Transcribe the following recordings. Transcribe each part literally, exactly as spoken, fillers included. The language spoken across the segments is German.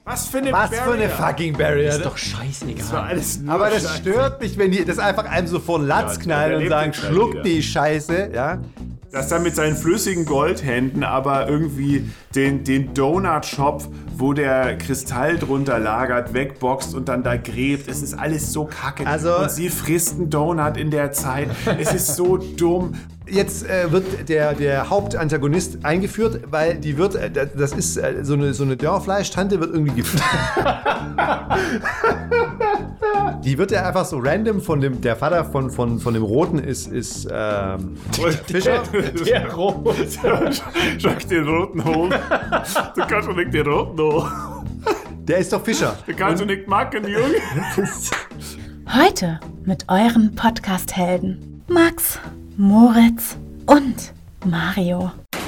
Was für eine Was Barrier? für eine fucking Barrier. Ist doch scheißegal. Das war alles nur Aber das Scheiße. stört mich, wenn die das einfach einem so vor den Latz Ja, knallen der und lebt sagen, jetzt halt schluck wieder. die Scheiße, ja. Dass er mit seinen flüssigen Goldhänden aber irgendwie den, den Donut-Shop, wo der Kristall drunter lagert, wegboxt und dann da gräbt. Es ist alles so kacke. Also- und sie frisst einen Donut in der Zeit. Es ist so dumm. Jetzt äh, wird der, der Hauptantagonist eingeführt, weil die wird, äh, das ist äh, so eine, so eine Dörrfleischtante, wird irgendwie geführt. Die wird ja einfach so random von dem, der Vater von, von, von dem Roten ist, ist ähm, Fischer. Der Rot. Schau den Roten hoch. Du kannst doch nicht den Roten hoch. Der ist doch Fischer. Du kannst doch nicht machen, Junge. Heute mit euren Podcast-Helden Max, Moritz und Mario.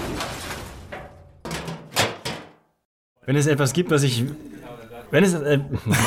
Wenn es etwas gibt, was ich... Wenn es, äh,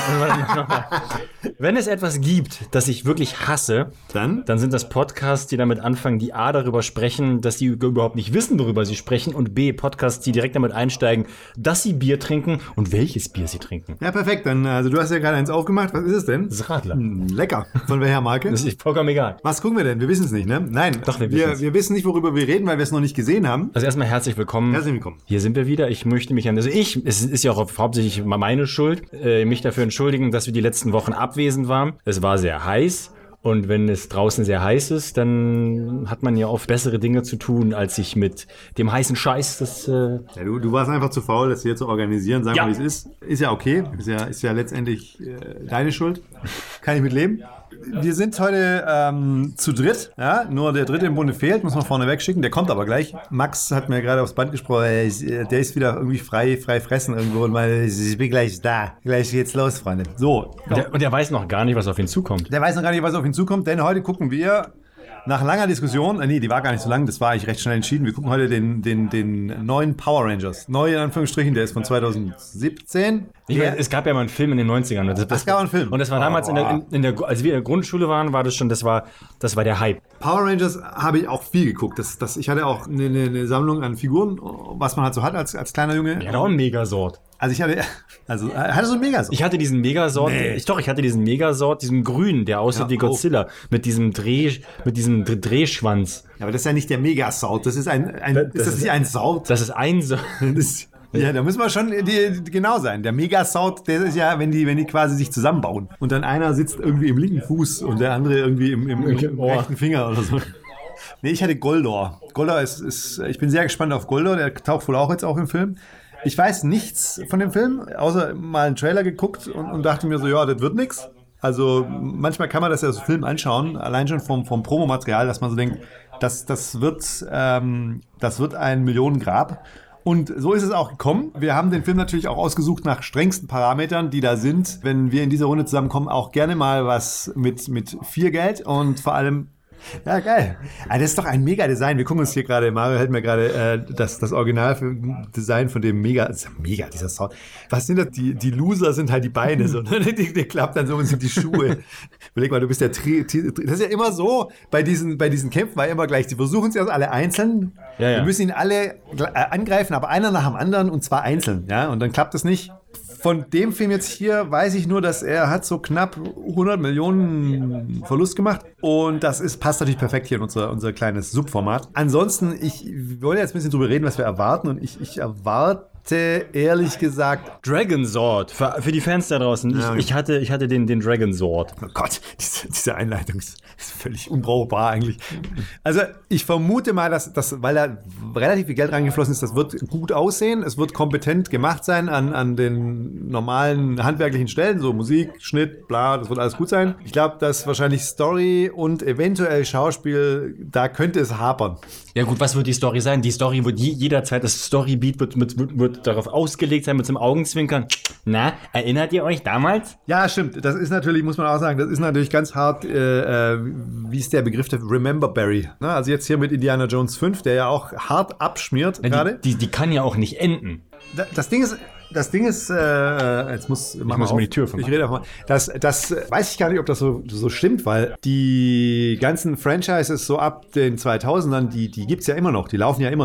wenn es etwas gibt, das ich wirklich hasse, Dann? dann sind das Podcasts, die damit anfangen, die A, darüber sprechen, dass sie überhaupt nicht wissen, worüber sie sprechen, und B, Podcasts, die direkt damit einsteigen, dass sie Bier trinken und welches Bier sie trinken. Ja, perfekt. Dann, also du hast ja gerade eins aufgemacht. Was ist es denn? Das ist Radler. Hm, lecker. Von welcher Marke? Das ist vollkommen egal. Was gucken wir denn? Wir wissen es nicht, ne? Nein. Doch, wir wir, wissen's. wir wissen nicht, worüber wir reden, weil wir es noch nicht gesehen haben. Also erstmal herzlich willkommen. Herzlich willkommen. Hier sind wir wieder. Ich möchte mich an, also ich, es ist ja auch hauptsächlich meine Schuld, äh, mich dafür entschuldigen, dass wir die letzten Wochen abwesend waren. Es war sehr heiß. Und wenn es draußen sehr heiß ist, dann hat man ja oft bessere Dinge zu tun, als sich mit dem heißen Scheiß das... Äh Ja, du, du warst einfach zu faul, das hier zu organisieren. Sagen wir, Ja. wie es ist. Ist ja okay. Ist ja, ist ja letztendlich äh, deine Schuld. Kann ich mit leben. Wir sind heute ähm, zu dritt. Ja? Nur der dritte im Bunde fehlt, muss man vorne wegschicken. Der kommt aber gleich. Max hat mir gerade aufs Band gesprochen. äh, ich- äh, Der ist wieder irgendwie frei, frei fressen irgendwo. Und meine, ich bin gleich da. Gleich geht's los, Freunde. So. und, der, und der weiß noch gar nicht, was auf ihn zukommt. Der weiß noch gar nicht, was auf ihn zukommt, denn heute gucken wir nach langer Diskussion, äh, nee, die war gar nicht so lang, das war eigentlich recht schnell entschieden. Wir gucken heute den, den, den neuen Power Rangers. Neu in Anführungsstrichen, der ist von zwanzig siebzehn. Ich meine, es gab ja mal einen Film in den neunzigern. Das, das, Es gab einen Film. Und das war damals, in der, in, in der, als wir in der Grundschule waren, war das schon, das war, das war der Hype. Power Rangers habe ich auch viel geguckt. Das, das, ich hatte auch eine, eine, eine Sammlung an Figuren, was man halt so hat als, als kleiner Junge. Der hat auch einen Megasort. Also ich hatte, also hatte so ein Megasort. Ich hatte diesen Megasort, Nee. ich, doch, ich hatte diesen Megasort, diesen grünen, der aussieht Ja, wie Godzilla, mit diesem Dreh, mit diesem Dr- Drehschwanz. Ja, aber das ist ja nicht der Megasaut. Das ist ein, ein Das- ist das das ist- nicht ein Saut? Das ist ein so. Das, ja, da müssen wir schon die, die, genau sein. Der Megasaut, der ist ja, wenn die, wenn die quasi sich zusammenbauen. Und dann einer sitzt irgendwie im linken Fuß und der andere irgendwie im, im, im, im Ohr. rechten Finger oder so. Nee, ich hatte Goldor. Goldor ist, ist, ich bin sehr gespannt auf Goldor, der taucht wohl auch jetzt auch im Film. Ich weiß nichts von dem Film, außer mal einen Trailer geguckt und, und dachte mir so, ja, das wird nix. Also manchmal kann man das ja so Film anschauen, allein schon vom, vom Promomaterial, dass man so denkt, das, das, wird, ähm, das wird ein Millionengrab. Und so ist es auch gekommen. Wir haben den Film natürlich auch ausgesucht nach strengsten Parametern, die da sind. Wenn wir in dieser Runde zusammenkommen, auch gerne mal was mit, mit viel Geld und vor allem... Ja, geil. Ah, das ist doch ein Mega-Design. Wir gucken uns hier gerade, Mario hält mir gerade äh, das, das Original-Design von dem Mega, das ist ja mega, dieser Sound. Was sind das? Die, die Loser sind halt die Beine, so, ne? die, die klappt dann so und sind die Schuhe. Überleg mal, du bist der Tri, Tri, das ist ja immer so, bei diesen, bei diesen Kämpfen war immer gleich, die versuchen es ja alle einzeln. Ja, ja. Wir müssen ihn alle äh, angreifen, aber einer nach dem anderen und zwar einzeln, ja, und dann klappt es nicht. Von dem Film jetzt hier weiß ich nur, dass er hat so knapp hundert Millionen Verlust gemacht. Und das ist, passt natürlich perfekt hier in unser, unser kleines Subformat. Ansonsten, ich wollte jetzt ein bisschen drüber reden, was wir erwarten. Und ich, ich erwarte, ehrlich gesagt... Dragon Sword, für, für die Fans da draußen. Ich, Ja. ich hatte, ich hatte den, den Dragon Sword. Oh Gott, diese, diese Einleitung ist, ist völlig unbrauchbar eigentlich. Also ich vermute mal, dass, dass, weil da relativ viel Geld reingeflossen ist, das wird gut aussehen. Es wird kompetent gemacht sein an, an den normalen handwerklichen Stellen, so Musik, Schnitt, bla, das wird alles gut sein. Ich glaube, dass wahrscheinlich Story und eventuell Schauspiel, da könnte es hapern. Ja gut, was wird die Story sein? Die Story wird je, jederzeit, das Storybeat wird, wird, wird, wird darauf ausgelegt sein, mit so einem Augenzwinkern. Na, erinnert ihr euch damals? Ja, stimmt. Das ist natürlich, muss man auch sagen, das ist natürlich ganz hart, äh, äh, wie ist der Begriff der Remember Barry. Ne? Also jetzt hier mit Indiana Jones fünf, der ja auch hart abschmiert gerade. Die, die, die kann ja auch nicht enden. Da- Das Ding ist, das Ding ist, äh, jetzt muss, mach muss mal mir auf. die Tür aufmachen. Ich rede einfach mal. Das, das weiß ich gar nicht, ob das so, so stimmt, weil die ganzen Franchises so ab den zweitausendern, die, die gibt's ja immer noch, die laufen ja immer noch. Die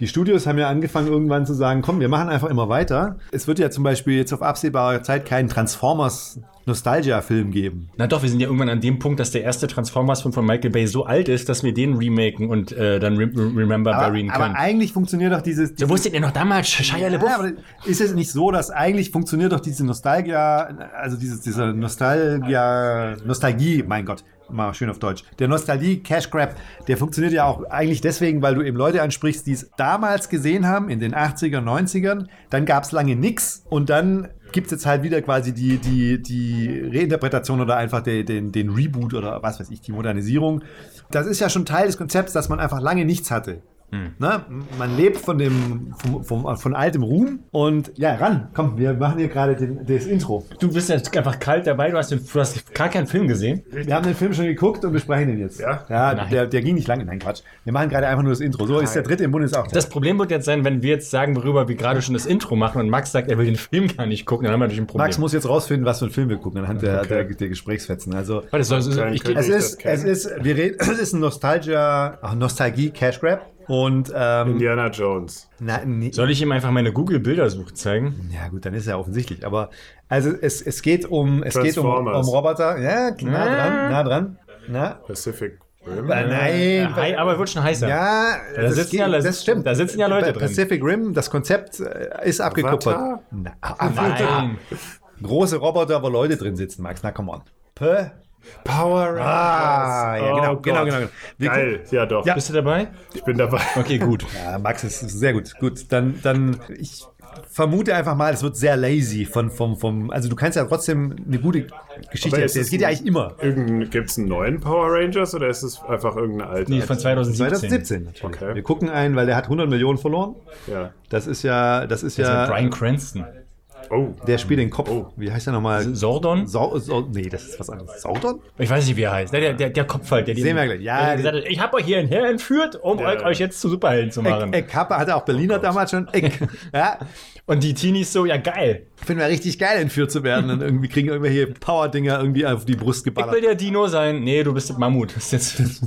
Die Studios haben ja angefangen irgendwann zu sagen, komm, wir machen einfach immer weiter. Es wird ja zum Beispiel jetzt auf absehbare Zeit keinen Transformers Nostalgia-Film geben. Na doch, wir sind ja irgendwann an dem Punkt, dass der erste Transformers-Film von Michael Bay so alt ist, dass wir den remaken und äh, dann re Remember Aber, burying können. aber eigentlich funktioniert doch dieses... So dieses wusstet ihr noch damals, Shia LaBeouf? Ja, aber ist es nicht so, dass eigentlich funktioniert doch diese Nostalgia, also dieses, dieser Nostalgia, Nostalgie, mein Gott, mal schön auf Deutsch, der Nostalgie-Cash Grab, der funktioniert ja auch eigentlich deswegen, weil du eben Leute ansprichst, die es damals gesehen haben, in den achtzigern, neunzigern, dann gab es lange nix und dann gibt es jetzt halt wieder quasi die, die, die Reinterpretation oder einfach den, den, den Reboot oder was weiß ich, die Modernisierung. Das ist ja schon Teil des Konzepts, dass man einfach lange nichts hatte. Hm. Na, man lebt von dem vom, vom, von altem Ruhm und ja, ran, komm, wir machen hier gerade den, das Intro. Du bist jetzt einfach kalt dabei, du hast, den, du hast gar keinen Film gesehen. Wir haben den Film schon geguckt und besprechen den jetzt. Ja? Ja, der, der ging nicht lange, nein, Quatsch. Wir machen gerade einfach nur das Intro. So ist der dritte im Bundes auch. Das Problem wird jetzt sein, wenn wir jetzt sagen, worüber wir gerade schon das Intro machen und Max sagt, er will den Film gar nicht gucken, dann haben wir natürlich ein Problem. Max muss jetzt rausfinden, was für einen Film wir gucken, anhand der, der, der Gesprächsfetzen. Also, Warte, soll, soll, Dann ich, könnte es ich ist, das es ist, wir reden, es ist ein Nostalgia, ach, Nostalgie-Cash Grab. Und, ähm, Indiana Jones. na, nee, soll ich ihm einfach meine Google-Bildersuche zeigen? ja gut, dann ist ja offensichtlich. Aber also es, es geht um es geht um, um Transformers. Roboter. Ja, nah dran, nah dran. Na, Pacific Rim. äh, nein. Äh, hi, aber wird schon heißer. Ja, Da das, sitzen geht, ja- das stimmt. da sitzen ja Leute Bei drin. Pacific Rim, das Konzept äh, ist abgekupfert. Avatar? Na, Nein. Große Roboter, wo Leute drin sitzen, Max. Na, come on. Puh. Power Rangers. Ah, ja, genau, Oh genau, Gott. genau, genau. Wir Geil, ja doch. Ja. Bist du dabei? Ich bin dabei. Okay, gut. Ja, Max ist ist sehr gut. Gut, dann, dann ich vermute einfach mal, es wird sehr lazy von, vom, vom, also du kannst ja trotzdem eine gute Geschichte Aber ist erzählen. Es geht ja ein- eigentlich immer. Gibt es einen neuen Power Rangers oder ist es einfach irgendeine alte? Nee, von zwanzig siebzehn. zwanzig siebzehn natürlich. Okay. Wir gucken einen, weil der hat hundert Millionen verloren. Ja. Das ist ja, das ist Das ist ja, ja Bryan Cranston. Oh. der spielt den Kopf. Wie heißt der nochmal? Sordon? Sau, Sau, nee, das ist was anderes. Saudon? Ich weiß nicht, wie er heißt. Der, der, der Kopf halt. Der Sehen wir gleich. Ja, der gesagt hat, ich habe euch hierher entführt, um Ja. euch jetzt zu Superhelden zu machen. Eck, Eck Kappe hatte auch Berliner damals schon. Eck. Ja, Und die Teenies so, ja geil. finden wir richtig geil, entführt zu werden. Und irgendwie kriegen irgendwelche Power-Dinger irgendwie auf die Brust Ich will geballert. der Dino sein. Nee, du bist das Mammut. Das ist jetzt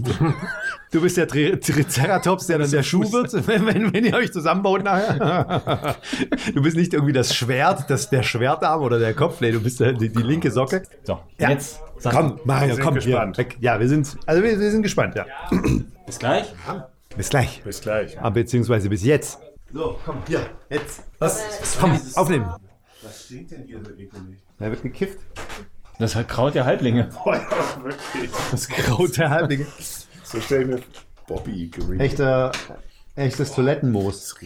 Du bist der Tri Triceratops, der dann der Schuh wird, wenn, wenn, wenn ihr euch zusammenbaut nachher. Du bist nicht irgendwie das Schwert, das, der Schwertarm oder der Kopf. Nee, du bist der, die, die linke Socke. so. Ja. Jetzt sag, Komm, Mario, sind komm. gespannt. Hier. Ja, wir sind, also wir, wir sind gespannt, ja. bis gleich. Bis gleich. Bis gleich. Ah, beziehungsweise bis jetzt. So, komm, hier, jetzt. Was? Komm, aufnehmen. Was stinkt denn hier so ekelig? Da wird gekifft. Das ist halt Kraut der Halblinge. Boah, ja, wirklich. Das Kraut der Halblinge. So stell ich mir Bobby Green. Echter, echtes Toilettenmoos.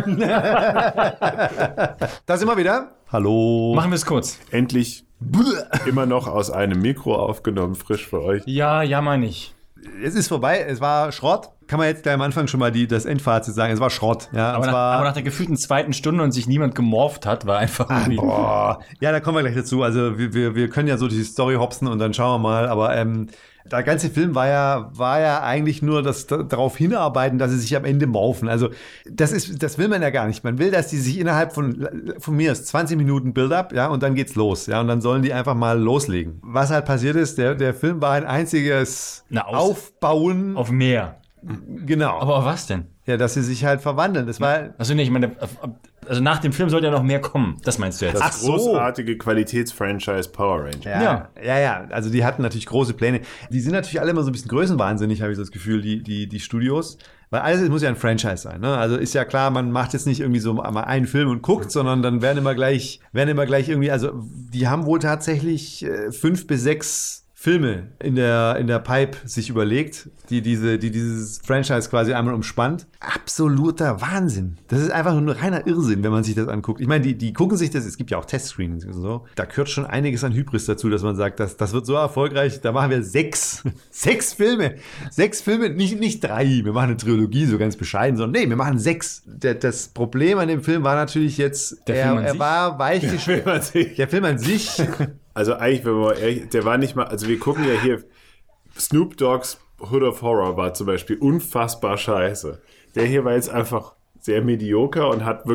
Da sind wir wieder. Hallo. Machen wir es kurz. Endlich immer noch aus einem Mikro aufgenommen, frisch für euch. Ja, jammer nicht. Es ist vorbei, es war Schrott. Kann man jetzt gleich am Anfang schon mal die, das Endfazit sagen. Es war Schrott. Ja, Aber es nach, war, aber nach der gefühlten zweiten Stunde und sich niemand gemorpht hat, war einfach irgendwie. Boah. Ja, da kommen wir gleich dazu. Also wir, wir, wir können ja so die Story hopsen und dann schauen wir mal. Aber ähm, der ganze Film war ja, war ja eigentlich nur das da, darauf hinarbeiten, dass sie sich am Ende morphen. Also das ist, das will man ja gar nicht. Man will, dass die sich innerhalb von, von mir ist zwanzig Minuten Build-up, ja, und dann geht's los. Ja, und dann sollen die einfach mal loslegen. Was halt passiert ist, der, der Film war ein einziges Na, aus- Aufbauen. Auf mehr. Genau. Aber auf was denn? Ja, dass sie sich halt verwandeln. Das war. Also nee, ich meine, also nach dem Film sollte ja noch mehr kommen. Das meinst du jetzt? Das Ach so. großartige Qualitätsfranchise Power Ranger. Ja, Ja. ja, ja. Also die hatten natürlich große Pläne. Die sind natürlich alle immer so ein bisschen größenwahnsinnig, habe ich so das Gefühl, die, die, die Studios. Weil alles muss ja ein Franchise sein. Ne? Also ist ja klar, man macht jetzt nicht irgendwie so mal einen Film und guckt, sondern dann werden immer gleich, werden immer gleich irgendwie, also die haben wohl tatsächlich äh, fünf bis sechs Filme in der, in der Pipe sich überlegt, die, diese, die dieses Franchise quasi einmal umspannt. Absoluter Wahnsinn. Das ist einfach nur reiner Irrsinn, wenn man sich das anguckt. Ich meine, die, die gucken sich das, es gibt ja auch Testscreenings und so. Da gehört schon einiges an Hybris dazu, dass man sagt, das, das wird so erfolgreich, da machen wir sechs, sechs Filme. Sechs Filme, nicht, nicht drei. Wir machen eine Trilogie, so ganz bescheiden, sondern nee, wir machen sechs. Der, das Problem an dem Film war natürlich jetzt, Der er, Film an er sich? war weichgestellt. Film an sich. Der Film an sich. Also eigentlich, wenn man ehrlich, der war nicht mal, also wir gucken ja hier, Snoop Dogg's Hood of Horror war zum Beispiel unfassbar scheiße. Der hier war jetzt einfach sehr medioker und hat wirklich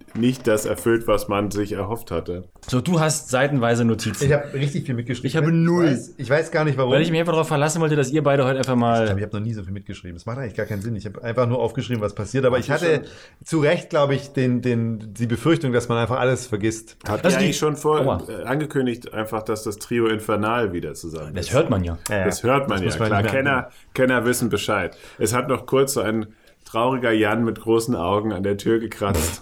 nicht das erfüllt, was man sich erhofft hatte. So, du hast seitenweise Notizen. Ich habe richtig viel mitgeschrieben. Ich habe null. Ich weiß, ich weiß gar nicht, warum. Weil ich mich einfach darauf verlassen wollte, dass ihr beide heute einfach Ich mal... glaube, ich habe noch nie so viel mitgeschrieben. Das macht eigentlich gar keinen Sinn. Ich habe einfach nur aufgeschrieben, was passiert. Aber ich hatte zu Recht, glaube ich, den, den, die Befürchtung, dass man einfach alles vergisst. Hat Also ihr die- eigentlich schon vor Aua. äh, angekündigt, einfach, dass das Trio Infernal wieder zusammen Das ist? hört man ja. Das hört man Das ja, muss man klar. nicht mehr Kenner, Kenner wissen Bescheid. Es hat noch kurz so ein trauriger Jan mit großen Augen an der Tür gekratzt.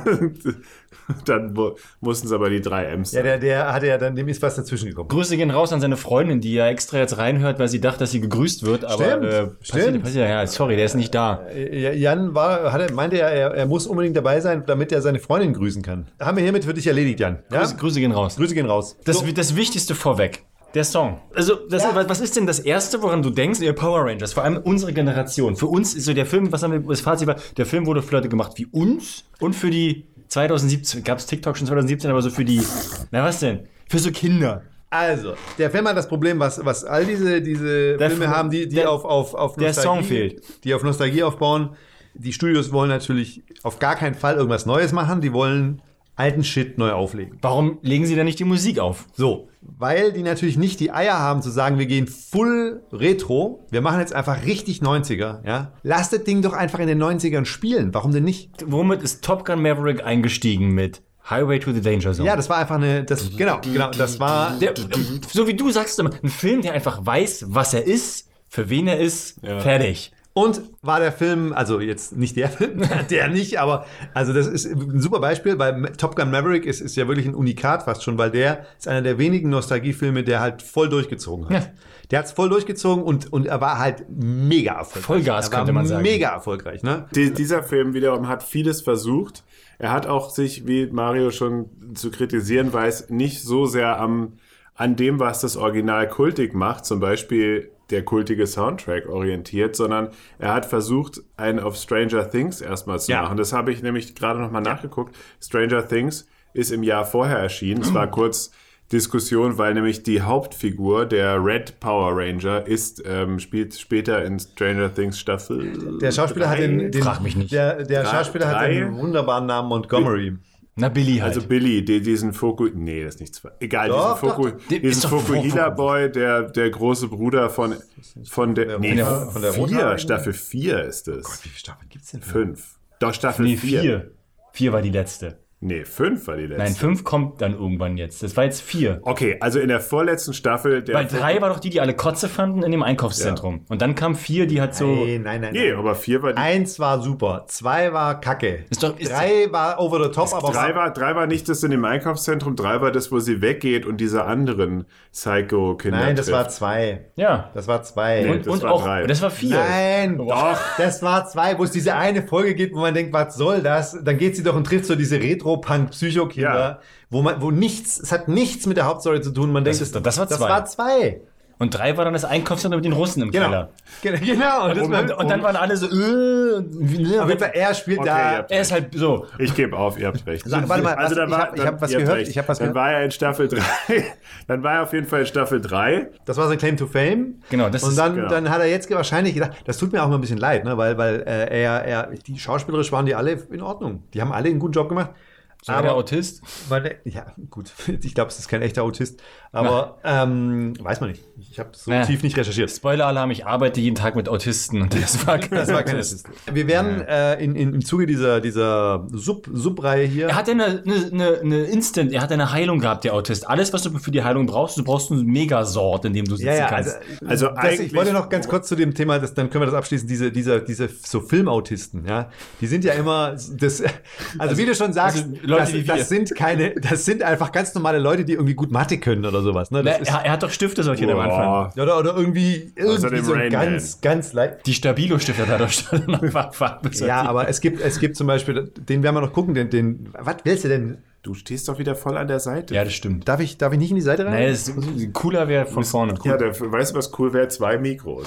Dann mu- mussten es aber die drei M's Ja, sein. der, der hatte ja dann, dem ist was dazwischen gekommen. Grüße gehen raus an seine Freundin, die ja extra jetzt reinhört, weil sie dachte, dass sie gegrüßt wird. Aber Stimmt, äh, stimmt. Passiert, passiert, ja, sorry, der ist nicht da. Äh, Jan war, hatte, meinte er, er, er muss unbedingt dabei sein, damit er seine Freundin grüßen kann. Haben wir hiermit für dich erledigt, Jan. Ja? Grüße, Grüße gehen raus. Grüße gehen raus. Das, So. das Wichtigste vorweg. Der Song. Also, das, Ja. was ist denn das Erste, woran du denkst? Ihr Power Rangers, vor allem unsere Generation. Für uns ist so der Film, was haben wir, das Fazit war, der Film wurde für Leute gemacht wie uns und für die zweitausendsiebzehn, gab es TikTok schon zweitausendsiebzehn, aber so für die, na was denn? Für so Kinder. Also, der Film hat das Problem, was, was all diese, diese Der Filme Film- haben, die, die der- auf, auf, auf der Song fehlt. Die auf Nostalgie aufbauen. Die Studios wollen natürlich auf gar keinen Fall irgendwas Neues machen. Die wollen alten Shit neu auflegen. Warum legen sie da nicht die Musik auf? So, weil die natürlich nicht die Eier haben zu sagen, wir gehen full retro, wir machen jetzt einfach richtig neunziger, ja. Lass das Ding doch einfach in den neunzigern spielen, warum denn nicht? Womit ist Top Gun Maverick eingestiegen mit Highway to the Danger Zone? Ja, das war einfach eine, das, genau, genau, das war, Der, so wie du sagst, immer, ein Film, der einfach weiß, was er ist, für wen er ist, fertig. und war der Film, also jetzt nicht der Film, der nicht, aber, also das ist ein super Beispiel, weil Top Gun Maverick ist, ist ja wirklich ein Unikat fast schon, weil der ist einer der wenigen Nostalgiefilme, der halt voll durchgezogen hat. Ja. Der hat es voll durchgezogen und, und er war halt mega erfolgreich. Vollgas, er war könnte man sagen. Mega erfolgreich, ne? Die, dieser Film wiederum hat vieles versucht. Er hat auch sich, wie Mario schon zu kritisieren weiß, nicht so sehr am, an dem, was das Original kultig macht, zum Beispiel der kultige Soundtrack orientiert, sondern er hat versucht, einen auf Stranger Things erstmal zu Ja. machen. Das habe ich nämlich gerade nochmal nachgeguckt. Stranger Things ist im Jahr vorher erschienen. Es war kurz Diskussion, weil nämlich die Hauptfigur, der Red Power Ranger, ist, ähm, spielt später in Stranger Things Staffel. Der Schauspieler hat den, den Frag mich nicht. Der, der Drei- Schauspieler hat drei? den wunderbaren Namen Montgomery. Na, Billy halt. Also Billy, die, diesen Foku... Nee, das ist nicht zwei. Egal, Doch, diesen, Foku, doch. Der diesen ist doch Fokuhila-Boy, der, der große Bruder von, von der... Nee, Roter- von der vier, Rothaarigen? Staffel vier ist es. Wie viele Staffeln gibt's denn? Fünf. Doch, Staffel nee, vier. vier. Vier war die letzte. Nee, fünf war die letzte. Nein, fünf kommt dann irgendwann jetzt. Das war jetzt vier. Okay, also in der vorletzten Staffel... Der Weil drei war doch die, die alle Kotze fanden in dem Einkaufszentrum. Und dann kam vier, die hat so... Nein, nein, nein. Nee, nein. aber vier war die... Eins war super, zwei war kacke. Ist doch- ist- drei war over the top, aber Drei war, drei war nicht das in dem Einkaufszentrum, drei war das, wo sie weggeht und diese anderen Psycho-Kinder Nein, das war trifft. zwei. Ja. Das war zwei. Nee, Und, das und war auch... drei. Das war vier. Nein, Doch. das war zwei, wo es diese eine Folge gibt, wo man denkt, was soll das? Dann geht sie doch und trifft so diese Retro-Punk-Psycho-Kinder, Ja. wo man, wo nichts, es hat nichts mit der Hauptstory zu tun. Man denkt, Das- das war das zwei. war zwei. Und drei war dann das Einkaufszentrum mit den Russen im Genau. Keller. Ge- Genau. Und, das Und, war, und, und dann waren alle so... Äh, und wie- ne, auf jeden Fall, er spielt Okay, da. ihr habt er ist halt so... Ich gebe auf, ihr habt recht. Sag, warte mal, was- dann ich hab- ich hab was ihr habt gehört, recht. ich hab was Dann gehört. war er in Staffel drei. Dann war er auf jeden Fall in Staffel drei. Das war sein Claim to Fame. Genau, das Und ist- dann, genau. dann hat er jetzt wahrscheinlich gedacht, das tut mir auch mal ein bisschen leid, ne? weil, weil äh, er, er, die schauspielerisch waren die alle in Ordnung. Die haben alle einen guten Job gemacht. So der Autist. Weil der, ja, gut, ich glaube, es ist kein echter Autist, aber ähm, weiß man nicht. Ich habe so Ja. tief nicht recherchiert. Spoiler-Alarm, ich arbeite jeden Tag mit Autisten. Und das war, Das war kein Autist. Wir werden äh, in, in, im Zuge dieser, dieser Sub, Sub-Reihe hier. Er hat ja eine, eine, eine, eine Instant, er hat eine Heilung gehabt, der Autist. Alles, was du für die Heilung brauchst, du brauchst einen Megasort, in dem du sitzen ja, ja, kannst. also, Also das, ich eigentlich- wollte noch ganz kurz zu dem Thema, das, dann können wir das abschließen, diese, diese, diese so Filmautisten, ja, die sind ja immer, das, also, wie du schon sagst, also Leute das, wie wir. das sind keine, das sind einfach ganz normale Leute, die irgendwie gut Mathe können oder sowas, ne? Das Na, ist, er, er hat doch Stifte sortiert am Anfang. Boah. oder, oder irgendwie, irgendwie Außerdem so Rain ganz, ganz leicht. Die Stabilo-Stifte hat er doch noch Farbe sortiert. Ja, aber es gibt, es gibt zum Beispiel, den werden wir noch gucken, den, den, was willst du denn? Du stehst doch wieder voll an der Seite. Ja, das stimmt. Darf ich, darf ich nicht in die Seite rein? Nee, das ist, cooler wäre von vorne. Ja, der, weißt du, was cool wäre? Zwei Mikros.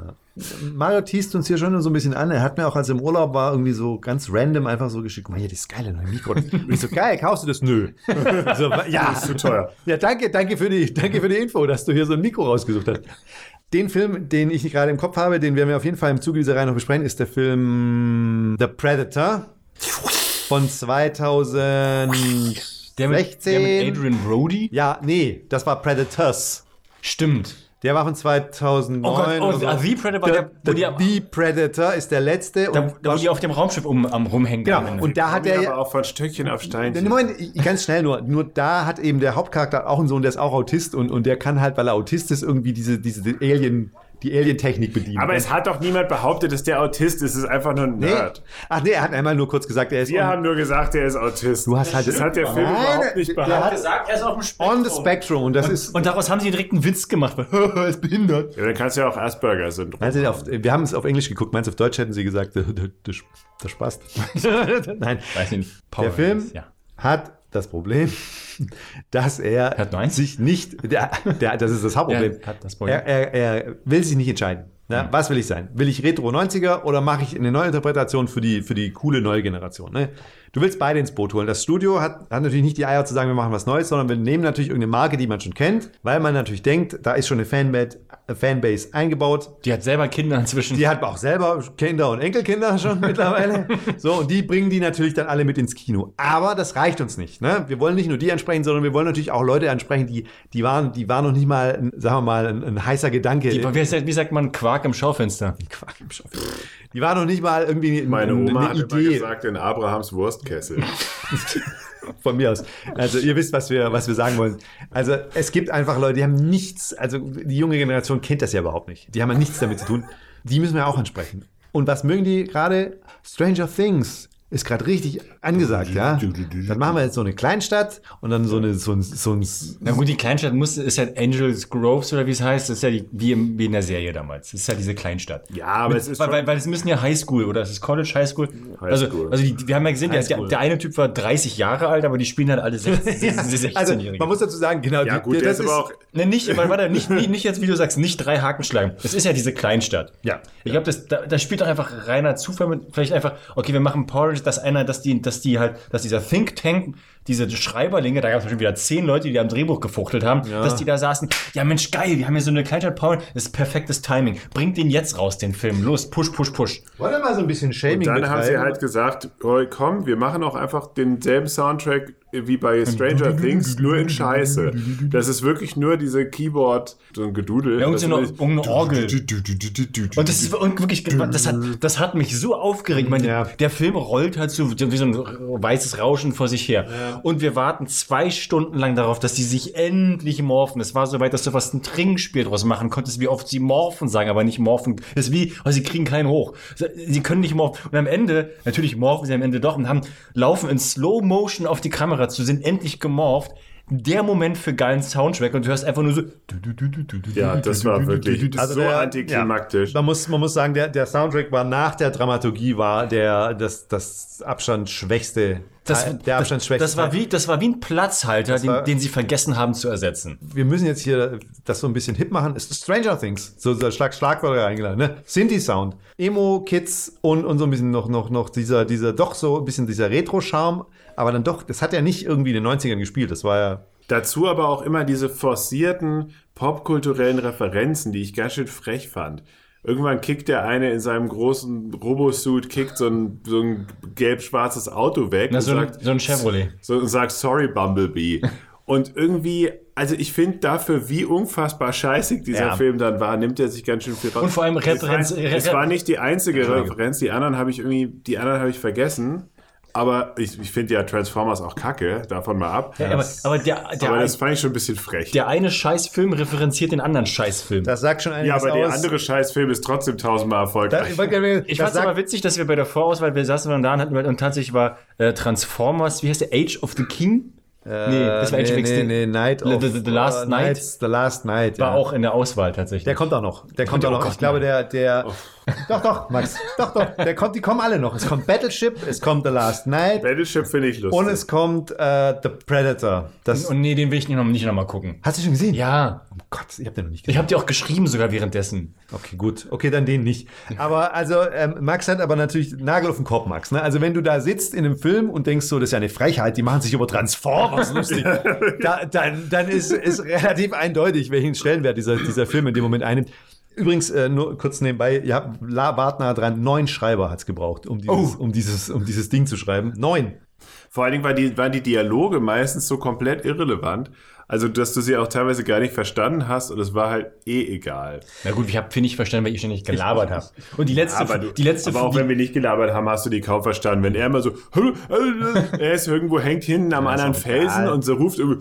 Mario teast uns hier schon so ein bisschen an. Er hat mir auch, als er im Urlaub war, irgendwie so ganz random einfach so geschickt, guck mal hier, das geile neue Mikro. Und ich so, geil, kaufst du das? Nö. So, ja, Das ist zu teuer. ja, danke, danke für die, danke für die Info, dass du hier so ein Mikro rausgesucht hast. Den Film, den ich gerade im Kopf habe, den werden wir auf jeden Fall im Zuge dieser Reihe noch besprechen, ist der Film The Predator. von zweitausendsechzehn. Der mit, der mit Adrian Brody? Ja, nee, das war Predators. Stimmt. Der war von zweitausendneun. Oh Gott, oh, The Predator, der, der, wo der, die, The Predator ist der letzte. Da, und da wo die auf dem Raumschiff um, am rumhängen. Genau, und da hat er aber auch von Stöckchen auf Steinchen. Moment, ganz schnell nur. Nur da hat eben der Hauptcharakter auch einen Sohn, der ist auch Autist und, und der kann halt, weil er Autist ist, irgendwie diese, diese Alien, die Alien-Technik bedienen. Aber es hat doch niemand behauptet, dass der Autist ist. Es ist einfach nur ein nee. Nerd. Ach nee, er hat einmal nur kurz gesagt, er ist... Wir on, haben nur gesagt, er ist Autist. Du hast halt... Das hat der Film Nein, überhaupt nicht der behauptet. hat gesagt, er ist auf dem Spektrum. On the spectrum. Und, das und, ist, und daraus haben sie direkt einen Witz gemacht, weil er ist behindert. Ja, dann kannst du ja auch Asperger-Syndrom. Also auf, wir haben es auf Englisch geguckt, meinst du, auf Deutsch hätten sie gesagt, der, der, der, der Spaß. Nein, Weiß nicht. der Film ja. hat das Problem, dass er Hat nur eins? sich nicht, der, der, das ist das Hauptproblem, Er hat das Problem. er, er, er will sich nicht entscheiden. Ne? Was will ich sein? Will ich Retro neunziger oder mache ich eine Neuinterpretation für die, für die coole neue Generation? Ne? Du willst beide ins Boot holen. Das Studio hat, hat natürlich nicht die Eier zu sagen, wir machen was Neues, sondern wir nehmen natürlich irgendeine Marke, die man schon kennt, weil man natürlich denkt, da ist schon eine Fanbase, Fanbase eingebaut. Die hat selber Kinder inzwischen. Die hat auch selber Kinder und Enkelkinder schon mittlerweile. So, und die bringen die natürlich dann alle mit ins Kino. Aber das reicht uns nicht. Ne? Wir wollen nicht nur die ansprechen, sondern wir wollen natürlich auch Leute ansprechen, die, die, waren, die waren noch nicht mal, sagen wir mal, ein, ein heißer Gedanke. Die, wie, sagt, wie sagt man Quark im Schaufenster? Quark im Schaufenster. Die waren noch nicht mal irgendwie Meine Oma eine hat Idee. immer gesagt, in Abrahams Wurstkessel. Von mir aus. Also ihr wisst, was wir, was wir sagen wollen. Also es gibt einfach Leute, die haben nichts, also die junge Generation kennt das ja überhaupt nicht. Die haben ja nichts damit zu tun. Die müssen wir auch ansprechen. Und was mögen die gerade? Stranger Things ist gerade richtig angesagt, ja. Dann machen wir jetzt so eine Kleinstadt und dann so eine so ein, so ein Na gut, die Kleinstadt muss, ist ja Angels Groves oder wie es heißt, das ist ja die, wie, im, wie in der Serie damals. Das ist ja diese Kleinstadt. Ja, aber Mit, es ist weil, schon- weil, weil es müssen ja Highschool oder es ist College, Highschool. Also, Highschool. also die, wir haben ja gesehen, der, der, der eine Typ war dreißig Jahre alt, aber die spielen halt alle sechzehn-Jährige. Also man muss dazu sagen, genau. Ja die, gut, die, der das ist aber auch... Ne, nicht, weil, warte, nicht, nicht, nicht jetzt, wie du sagst, nicht drei Hakenschlagen. Das ist ja diese Kleinstadt. Ja. Ich glaube, das, da, da spielt doch einfach reiner Zufall mit, vielleicht einfach, okay, wir machen Porridge, dass einer, dass die, dass die halt, dass dieser Think Tank, diese Schreiberlinge, da gab es schon wieder zehn Leute, die am Drehbuch gefuchtelt haben, Ja. dass die da saßen, ja Mensch, geil, wir haben hier so eine Kleinstadt, Paul, das ist perfektes Timing. Bringt den jetzt raus, den Film. Los, push, push, push. Wollen wir mal so ein bisschen Shaming Dann haben sie betreiben? halt gesagt, oh, komm, wir machen auch einfach denselben Soundtrack wie bei Stranger Things, nur in Scheiße. Das ist wirklich nur diese Keyboard, so ein Gedudel. Ja, und Das so eine, ist- irgendeine Orgel. Und das ist und wirklich, das hat, das hat mich so aufgeregt. Ich meine, Ja. der Film rollt halt so wie so ein weißes Rauschen vor sich her. Und wir warten zwei Stunden lang darauf, dass die sich endlich morphen. Es war so weit, dass du fast ein Trinkspiel draus machen konntest, wie oft sie morphen sagen, aber nicht morphen. Das ist wie, oh, sie kriegen keinen hoch. Sie können nicht morphen. Und am Ende, natürlich morphen sie am Ende doch und haben, laufen in Slow Motion auf die Kamera zu, sind endlich gemorpht. Der Moment für geilen Soundtrack und du hörst einfach nur so. Ja, das war wirklich Also so der- antiklimaktisch. Man muss, man muss sagen, der, der Soundtrack war nach der Dramaturgie war der das, das Abstand schwächste. Das, Teil- der Abstand das, schwächste. das, war Teil. wie, das war wie ein Platzhalter, war- den, den sie vergessen haben zu ersetzen. Wir müssen jetzt hier das so ein bisschen hip machen. Es ist Stranger Things. So, so Schlag, Schlagwörter eingeladen, ne? Sinti-Sound. Emo-Kids und, und so ein bisschen noch, noch, noch dieser, dieser, doch so ein bisschen dieser Retro-Charme. Aber dann doch, das hat ja nicht irgendwie in den neunzigern gespielt. Das war ja. Dazu aber auch immer diese forcierten popkulturellen Referenzen, die ich ganz schön frech fand. Irgendwann kickt der eine in seinem großen Robosuit, kickt so ein, so ein gelb-schwarzes Auto weg Na, und, so, ein, sagt, so ein Chevrolet. so, und sagt, sorry, Bumblebee. Und irgendwie, also ich finde dafür, wie unfassbar scheißig dieser Ja. Film dann war, nimmt er sich ganz schön viel raus. Und vor allem Es Referenz- war, es Re- war nicht die einzige Referenz, die anderen habe ich irgendwie, die anderen habe ich vergessen. Aber ich, ich finde ja Transformers auch kacke, davon mal ab. Ja, aber, aber der, der, aber ein, das fand ich schon ein bisschen frech. der eine Scheißfilm referenziert den anderen Scheißfilm. Das sagt schon einiges Ja, aber der aus. andere Scheißfilm ist trotzdem tausendmal Da, erfolgreich. ich wollte gerne- Ich das fand es sagt- aber witzig, dass wir bei der Vorauswahl, wir saßen dann da und, hatten, und tatsächlich war äh, Transformers, wie heißt der, Age of the King? nee, das war Age of nee, the nee, King. nee, Night The- of, the- the Last uh, Night. Nights, The Last Night. War ja. auch in der Auswahl tatsächlich. Der kommt auch noch. Der kommt Oh auch noch. Gott, ich glaube, nein. der, der. Doch, doch, Max. Doch, doch. Der kommt, die kommen alle noch. Es kommt Battleship, es kommt The Last Night Battleship finde ich lustig. und es kommt äh, The Predator. Das, Und nee, den will ich nicht noch, nicht noch mal gucken. hast du schon gesehen? Ja, Oh Gott, ich habe den noch nicht ich gesehen. habe dir auch geschrieben sogar währenddessen. Okay, gut. Okay, dann den nicht. Aber also, ähm, Max hat aber natürlich Nagel auf den Kopf, Max. Ne? Also, wenn du da sitzt in einem Film und denkst so, das ist ja eine Frechheit, die machen sich über Transformers lustig, da, dann, dann ist, ist relativ eindeutig, welchen Stellenwert dieser, dieser Film in dem Moment einnimmt. Übrigens, äh, nur kurz nebenbei, ja, La Wart nah dran, neun Schreiber hat es gebraucht, um dieses, oh. um, dieses, um dieses Ding zu schreiben. Neun. Vor allen Dingen waren die, waren die Dialoge meistens so komplett irrelevant. Also, dass du sie auch teilweise gar nicht verstanden hast und es war halt eh egal. Na gut, ich habe viel nicht verstanden, weil ich ständig gelabert habe. Und die letzte, aber du, die letzte, aber auch die, wenn wir nicht gelabert haben, hast du die kaum verstanden. Wenn er immer so, er ist irgendwo, hängt hinten am ja, anderen Felsen egal. Und so ruft irgendwie,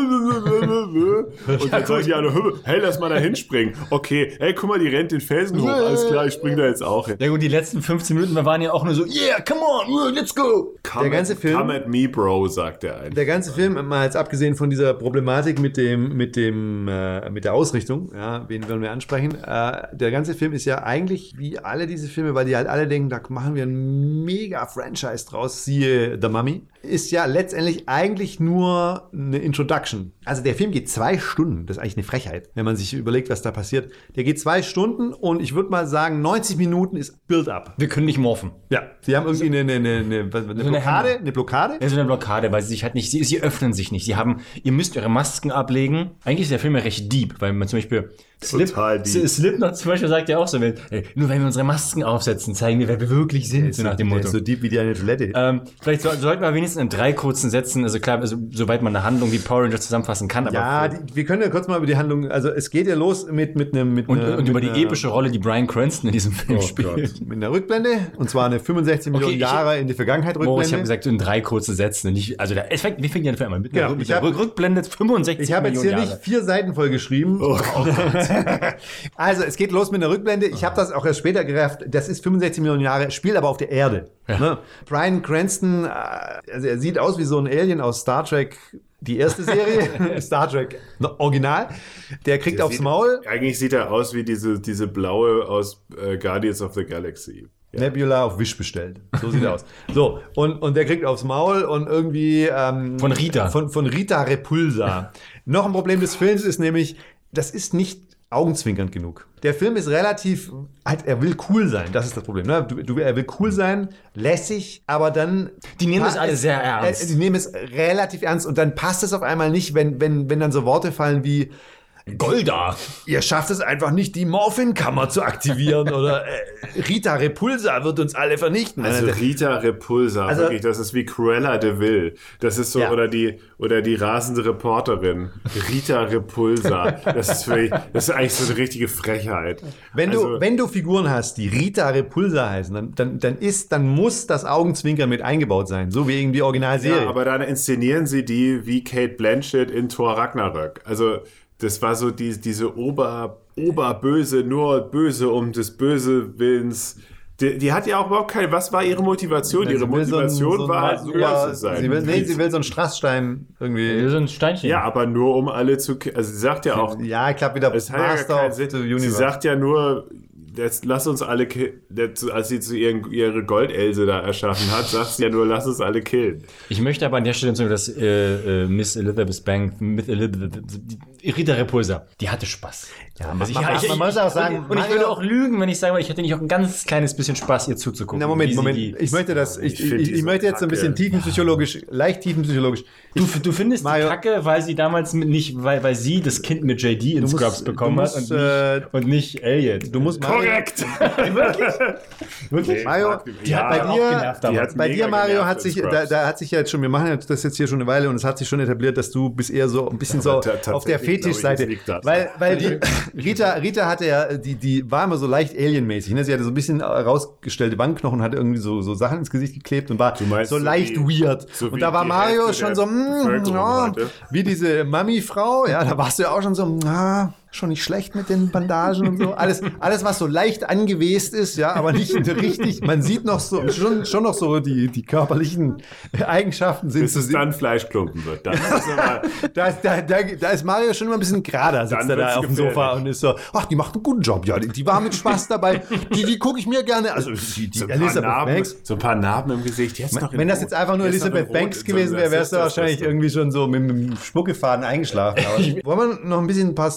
und dann sagen die alle, hey, lass mal da hinspringen. Okay, hey, guck mal, die rennt den Felsen hoch. Alles klar, ich spring da jetzt auch hin. Ja gut, die letzten fünfzehn Minuten, wir waren ja auch nur so, yeah, come on, let's go. Come, der ganze at, Film, come at me, bro, sagt der eine. Der ganze Film, mal jetzt abgesehen von dieser Problematik mit dem, mit dem, äh, mit der Ausrichtung, ja, wen wollen wir ansprechen? Äh, der ganze Film ist ja eigentlich wie alle diese Filme, weil die halt alle denken, da machen wir ein mega Franchise draus, siehe The Mummy, ist ja letztendlich eigentlich nur eine Introduction. Also der Film geht zwei Stunden, das ist eigentlich eine Frechheit, wenn man sich überlegt, was da passiert. Der geht zwei Stunden und ich würde mal sagen, neunzig Minuten ist Build-up. Wir können nicht morphen. Ja, sie haben irgendwie eine, eine, eine, eine, eine Blockade, eine Blockade. Ja, so eine Blockade, weil sie sich halt nicht, sie, sie öffnen sich nicht. Sie haben, ihr müsst eure Masken ablegen. Eigentlich ist der Film ja recht deep, weil man zum Beispiel Slip, Slipknot zum Beispiel sagt ja auch so, ey, nur wenn wir unsere Masken aufsetzen, zeigen wir, wer wir wirklich sind, so nach dem Motto. So deep wie die eine Toilette. Ähm, vielleicht so, sollten wir wenigstens in drei kurzen Sätzen, also klar, also, soweit man eine Handlung wie Power Rangers zusammenfassen kann. Aber ja, die, wir können ja kurz mal über die Handlung, also es geht ja los mit, mit einem... Mit und, eine, und mit über eine, die epische Rolle, die Bryan Cranston in diesem Film oh spielt. Gott. Mit einer Rückblende, und zwar eine fünfundsechzig Millionen okay, ich, Jahre in die Vergangenheit Rückblende. Oh, ich habe gesagt, in drei kurzen Sätzen. Und nicht, also der, es fängt, wie fängt der Film an? Mit, genau, einer, mit ich hab, der Rückblende fünfundsechzig Ich habe jetzt hier Jahre. nicht vier Seiten voll geschrieben. Oh, oh Gott. Also, es geht los mit einer Rückblende. Ich habe das auch erst später gerafft. Das ist fünfundsechzig Millionen Jahre, spielt aber auf der Erde. Ja. Ne? Bryan Cranston, also er sieht aus wie so ein Alien aus Star Trek, die erste Serie, Star Trek Original. Der kriegt der aufs sieht, Maul. Eigentlich sieht er aus wie diese, diese blaue aus äh, Guardians of the Galaxy. Ja. Nebula auf Wish bestellt. So sieht er aus. So, und, und der kriegt aufs Maul und irgendwie... Ähm, von Rita. Von, von Rita Repulsa. Noch ein Problem des Films ist nämlich, das ist nicht augenzwinkernd genug. Der Film ist relativ, halt, er will cool sein, das ist das Problem. Ne? Du, du, er will cool sein, lässig, aber dann... Die nehmen es alle sehr ernst. Äh, die nehmen es relativ ernst und dann passt es auf einmal nicht, wenn, wenn, wenn dann so Worte fallen wie... Golda. Ihr schafft es einfach nicht, die Morphin-Kammer zu aktivieren oder äh, Rita Repulsa wird uns alle vernichten. Also Rita Repulsa, also, wirklich, das ist wie Cruella de Vil. Das ist so, ja. oder die oder die rasende Reporterin. Rita Repulsa. Das ist wirklich, das ist eigentlich so eine richtige Frechheit. Wenn also, du, wenn du Figuren hast, die Rita Repulsa heißen, dann, dann, dann ist, dann muss das Augenzwinkern mit eingebaut sein, so wie irgendwie die Originalserie. Ja, aber dann inszenieren sie die wie Kate Blanchett in Thor Ragnarök. Also das war so die, diese Ober, Oberböse, nur böse um des Böse Willens. Die, die hat ja auch überhaupt keine, was war ihre Motivation? Ihre Motivation so ein, so ein war, so böse sein. Sie will, nee, sie will so einen Strassstein irgendwie. So ein Steinchen. Ja, aber nur um alle zu, also sie sagt ja auch. Ja, ich glaube wieder Master of the Universe. Sie sagt ja nur, das, lass uns alle killen. Als sie zu ihren, ihre Goldelse da erschaffen hat, sagt sie ja nur, lass uns alle killen. Ich möchte aber an der Stelle sagen, dass äh, äh, Miss Elizabeth Banks, Miss Elizabeth, Rita Repulsa, die hatte Spaß. Ja, also ich, man, ich, man muss auch sagen, und, und ich würde auch lügen, wenn ich sage, ich hätte nicht auch ein ganz kleines bisschen Spaß, ihr zuzugucken. Na Moment, Moment. Ich möchte das, ich, ich, ich, ich möchte jetzt so ein bisschen tiefenpsychologisch, ja. leicht tiefenpsychologisch. Du, du findest Mario, die Kacke, weil sie damals mit, nicht, weil, weil sie das Kind mit J D in musst, Scrubs bekommen musst, hat und, äh, nicht, und nicht Elliot. Du musst korrekt. Wirklich? Wirklich? Nee, Mario, die hat bei dir, die hat bei dir Mario hat sich, da, da hat sich ja jetzt schon, wir machen das jetzt hier schon eine Weile und es hat sich schon etabliert, dass du bist eher so ein bisschen ja, so auf der Fetischseite, weil, weil die Rita, Rita hatte ja, die, die war immer so leicht alienmäßig, ne? Sie hatte so ein bisschen rausgestellte Wangenknochen, hatte irgendwie so, so Sachen ins Gesicht geklebt und war so leicht die, weird. So und da war Mario Hälfte schon so, mh, ja, wie diese Mami-Frau, ja, da warst du ja auch schon so, na, schon nicht schlecht mit den Bandagen und so. Alles, alles was so leicht angewest ist, ja, aber nicht richtig. Man sieht noch so, schon, schon noch so die, die körperlichen Eigenschaften sind bis es dann Fleischklumpen wird. Dann ist aber da, ist, da, da, da ist Mario schon immer ein bisschen gerader, sitzt er da auf dem Sofa und ist so, ach, die macht einen guten Job, ja, die, die war mit Spaß dabei. Die, die gucke ich mir gerne, also die, die so Elisabeth Narben, Banks. So ein paar Narben im Gesicht. Jetzt noch wenn das jetzt einfach nur Elisabeth Banks gewesen wäre, wärst du wahrscheinlich irgendwie schon so mit einem Spuckefaden eingeschlafen. Aber wollen wir noch ein bisschen ein paar Storybeats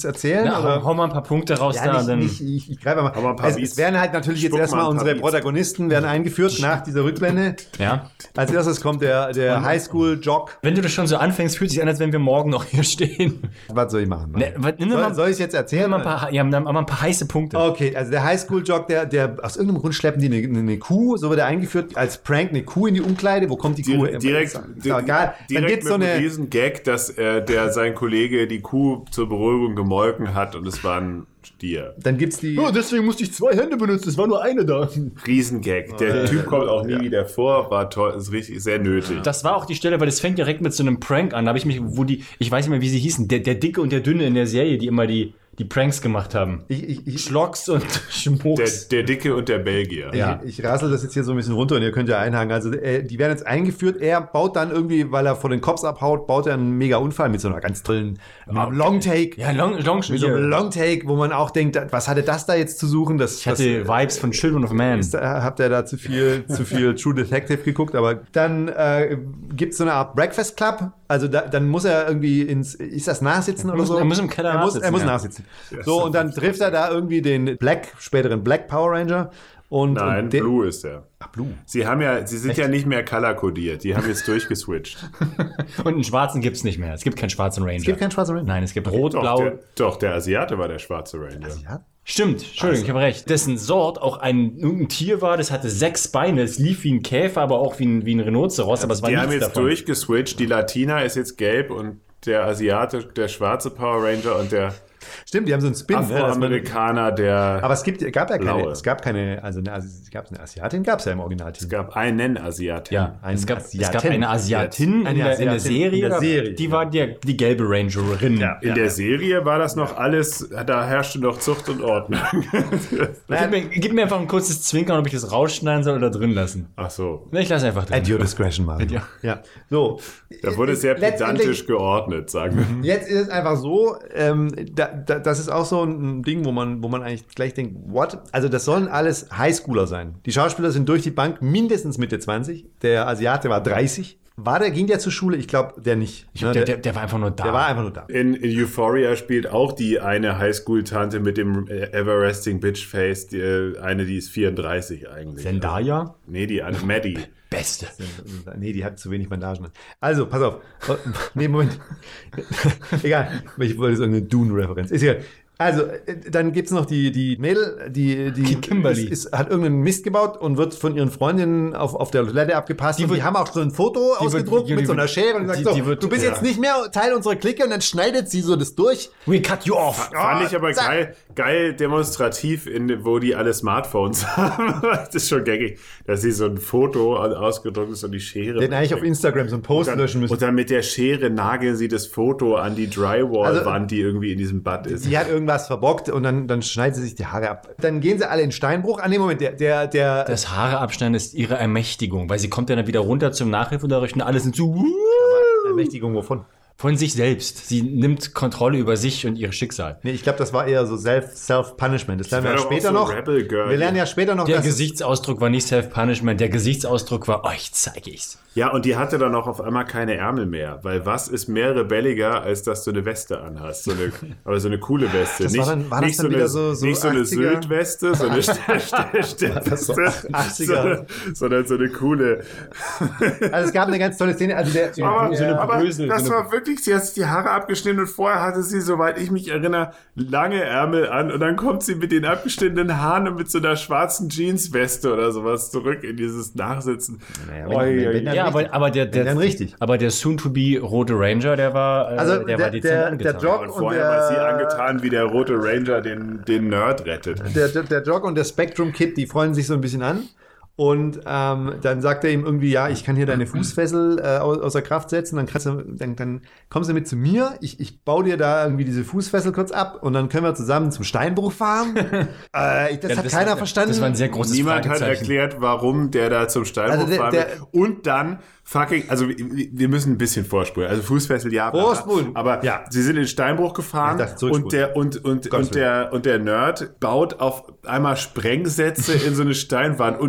jetzt erzählen? Na, oder? hau, hau mal ein paar Punkte raus Ja, da. nicht, dann nicht, ich, ich greife mal. Aber ein paar Es, Beats. es werden halt natürlich jetzt Spuck erstmal mal ein paar unsere Beats. Protagonisten werden eingeführt nach dieser Rückblende. ja. Als erstes kommt der, der Highschool-Jock. Wenn du das schon so anfängst, fühlt sich an, als wenn wir morgen noch hier stehen. Was soll ich machen? Ne, was- nimm soll, mal, soll ich es jetzt erzählen? nimm mal ein paar, ja, nimm mal ein paar heiße Punkte. Okay, also der Highschool-Jock, der, der aus irgendeinem Grund schleppen die eine, eine Kuh, so wird er eingeführt, als Prank eine Kuh in die Umkleide. Wo kommt die Kuh? Direkt, direkt, Ist doch egal. Dann direkt gibt's mit so einem eine. riesen Gag, dass äh, der sein Kollege die Kuh zur Beruhigung gemolken hat und es war ein Stier. Dann gibt's die. deswegen musste ich zwei Hände benutzen, es war nur eine da. Riesengag. Der Typ kommt auch nie wieder vor, war toll, ist richtig sehr nötig. Das war auch die Stelle, weil das fängt direkt mit so einem Prank an. Da habe ich mich, wo die, ich weiß nicht mehr, wie sie hießen, der, der Dicke und der Dünne in der Serie, die immer die, die Pranks gemacht haben. Ich, ich, ich, Schlocks und Der, Schmucks. der Dicke und der Belgier. Ja. Ich, ich rassel das jetzt hier so ein bisschen runter und ihr könnt ja einhaken. Also äh, die werden jetzt eingeführt. Er baut dann irgendwie, weil er vor den Cops abhaut, baut er einen mega Unfall mit so einer ganz tollen mit einem Longtake. Ja, Long, Long Mit so einem Longtake, wo man auch denkt, was hatte das da jetzt zu suchen? Das, Ich hatte Vibes von Children of Man. das, da habt ihr da zu viel, zu viel True Detective geguckt, aber dann äh, gibt es so eine Art Breakfast Club. Also da, dann muss er irgendwie ins, ist das Nachsitzen oder muss- so? er muss im Keller er muss, nachsitzen, Er muss ja. nachsitzen. So, und dann trifft er da irgendwie den Black, späteren Black Power Ranger. Und, Nein, und der, Blue ist er. Ach, Blue. Sie haben ja, sie sind ja nicht mehr color-kodiert. Die haben jetzt durchgeswitcht. Und einen schwarzen gibt's nicht mehr. Es gibt keinen schwarzen Ranger. Es gibt keinen schwarzen Ranger. Nein, es gibt rot, Doch, blau. der, doch, der Asiate war der schwarze Ranger. Ja. Stimmt, Entschuldigung, ich habe recht. Dessen Sort auch ein irgendein Tier war, das hatte sechs Beine. Es lief wie ein Käfer, aber auch wie ein, wie ein Rhinoceros, aber es war Die nichts haben jetzt davon. durchgeswitcht. Die Latina ist jetzt gelb und der Asiate, der schwarze Power Ranger und der Stimmt, die haben so einen Spin. Ne, dass man, Afroamerikaner, der. aber es gibt, gab ja keine, Blaue. es gab keine, also eine, Asi- es gab eine Asiatin, gab es ja im Originalteam. es gab einen Asiaten. Ja, Ein es gab, es Asiatin. gab eine Asiatin Eine in, der, in der Asiatin Serie. in der oder? Serie, Die ja. war die, die gelbe Rangerin. Ja. In der Serie war das noch alles, da herrschte noch Zucht und Ordnung. Gib, mir, gib mir einfach ein kurzes Zwinkern, ob ich das rausschneiden soll oder drin lassen. Ach so. Ne, ich lasse einfach drin. At your discretion, Mario. Ja. Ja. So. Da wurde sehr Letztendlich- pedantisch geordnet, sagen wir. Jetzt ist es einfach so, ähm, da, da, das ist auch so ein Ding, wo man, wo man eigentlich gleich denkt, what? Also das sollen alles Highschooler sein. Die Schauspieler sind durch die Bank mindestens Mitte zwanzig. Der Asiate war dreißig. War der, ging der zur Schule? Ich glaube, der nicht. Ich Ne, glaub, der, der, der war einfach nur da. der war einfach nur da. In, in Euphoria spielt auch die eine Highschool-Tante mit dem äh, Everlasting Bitch-Face, die, äh, eine, die ist vierunddreißig eigentlich. Zendaya? Nee, die andere, Maddie. Beste. Nee, die hat zu wenig Bandagen. Also, pass auf. Oh, nee, Moment. Egal. Ich wollte jetzt irgendeine Dune-Referenz. Ist egal. Also, äh, dann gibt es noch die, die Mädel, die, die Kimberly. Ist, ist, hat irgendeinen Mist gebaut und wird von ihren Freundinnen auf, auf der Toilette abgepasst. Die Die, und die wird- haben auch so ein Foto die ausgedruckt wird- die- mit so einer die- Schere und gesagt, die- so, die wird- du bist ja. jetzt nicht mehr Teil unserer Clique und dann schneidet sie so das durch. We cut you off. Fand ich aber zack. geil, geil demonstrativ, in, wo die alle Smartphones haben. Das ist schon gaggig, dass sie so ein Foto ausgedruckt ist und die Schere. Die hätten eigentlich auf Instagram so einen Post dann, löschen müssen. und dann mit der Schere nageln sie das Foto an die Drywall-Wand, die irgendwie in diesem Bad ist. Die hat irgendwas verbockt und dann, dann schneidet sie sich die Haare ab. Dann gehen sie alle in Steinbruch. Ah, nee, Moment, der, der, der, Das Haare abschneiden ist ihre Ermächtigung, weil sie kommt ja dann wieder runter zum Nachhilfeunterricht und alle sind so Ermächtigung wovon? von sich selbst. Sie nimmt Kontrolle über sich und ihr Schicksal. Nee, ich glaube, das war eher so Self- Self-Punishment. Das lernen wir wäre ja doch später auch so noch. Rebel Girl. Wir lernen ja später noch, Der dass Gesichtsausdruck war nicht Self-Punishment, der Gesichtsausdruck war, euch zeige ich's. Ja, und die hatte dann auch auf einmal keine Ärmel mehr, weil was ist mehr rebelliger, als dass du eine Weste anhast, so eine, aber so eine coole Weste. Das nicht war dann- war das nicht dann so, wieder eine, so- so nicht so eine achtziger? Sylt-Weste, so eine Steppweste, achtziger? sondern so eine coole. also es gab eine ganz tolle Szene. Also der, Aber, so eine aber Brösel, das so eine- war wirklich, sie hat sich die Haare abgeschnitten und vorher hatte sie, soweit ich mich erinnere, lange Ärmel an und dann kommt sie mit den abgeschnittenen Haaren und mit so einer schwarzen Jeansweste oder sowas zurück in dieses Nachsitzen. Naja, Oi, wenn- oi, wenn dann Ja, richtig. aber, aber der, der, Dann richtig. aber der soon-to-be rote Ranger, der war, äh, Also der, der- war dezent der- angetan. der Jock- Und Und vorher der- war sie angetan, wie der rote Ranger den, den Nerd rettet. Der, der, der Jock und der Spectrum Kid, die freuen sich so ein bisschen an. Und ähm, dann sagt er ihm irgendwie, ja, ich kann hier deine Fußfessel äh, au- außer Kraft setzen. Dann, kannst du, dann, dann kommst du mit zu mir. Ich, ich baue dir da irgendwie diese Fußfessel kurz ab und dann können wir zusammen zum Steinbruch fahren. äh, ich, das Ja, hat das keiner war, verstanden. Das war ein sehr großes Niemand hat Fragezeichen. erklärt, warum der da zum Steinbruch Also der- fahren der- will. Und dann fucking, also wir wir müssen ein bisschen vorspulen. Also Fußfessel, ja. bla, bla. Vorspulen. Aber Ja. sie sind in den Steinbruch gefahren Ich dachte, zurückspulen. und der und und Gottes und der und der Nerd baut auf einmal Sprengsätze in so eine Steinwand und niemand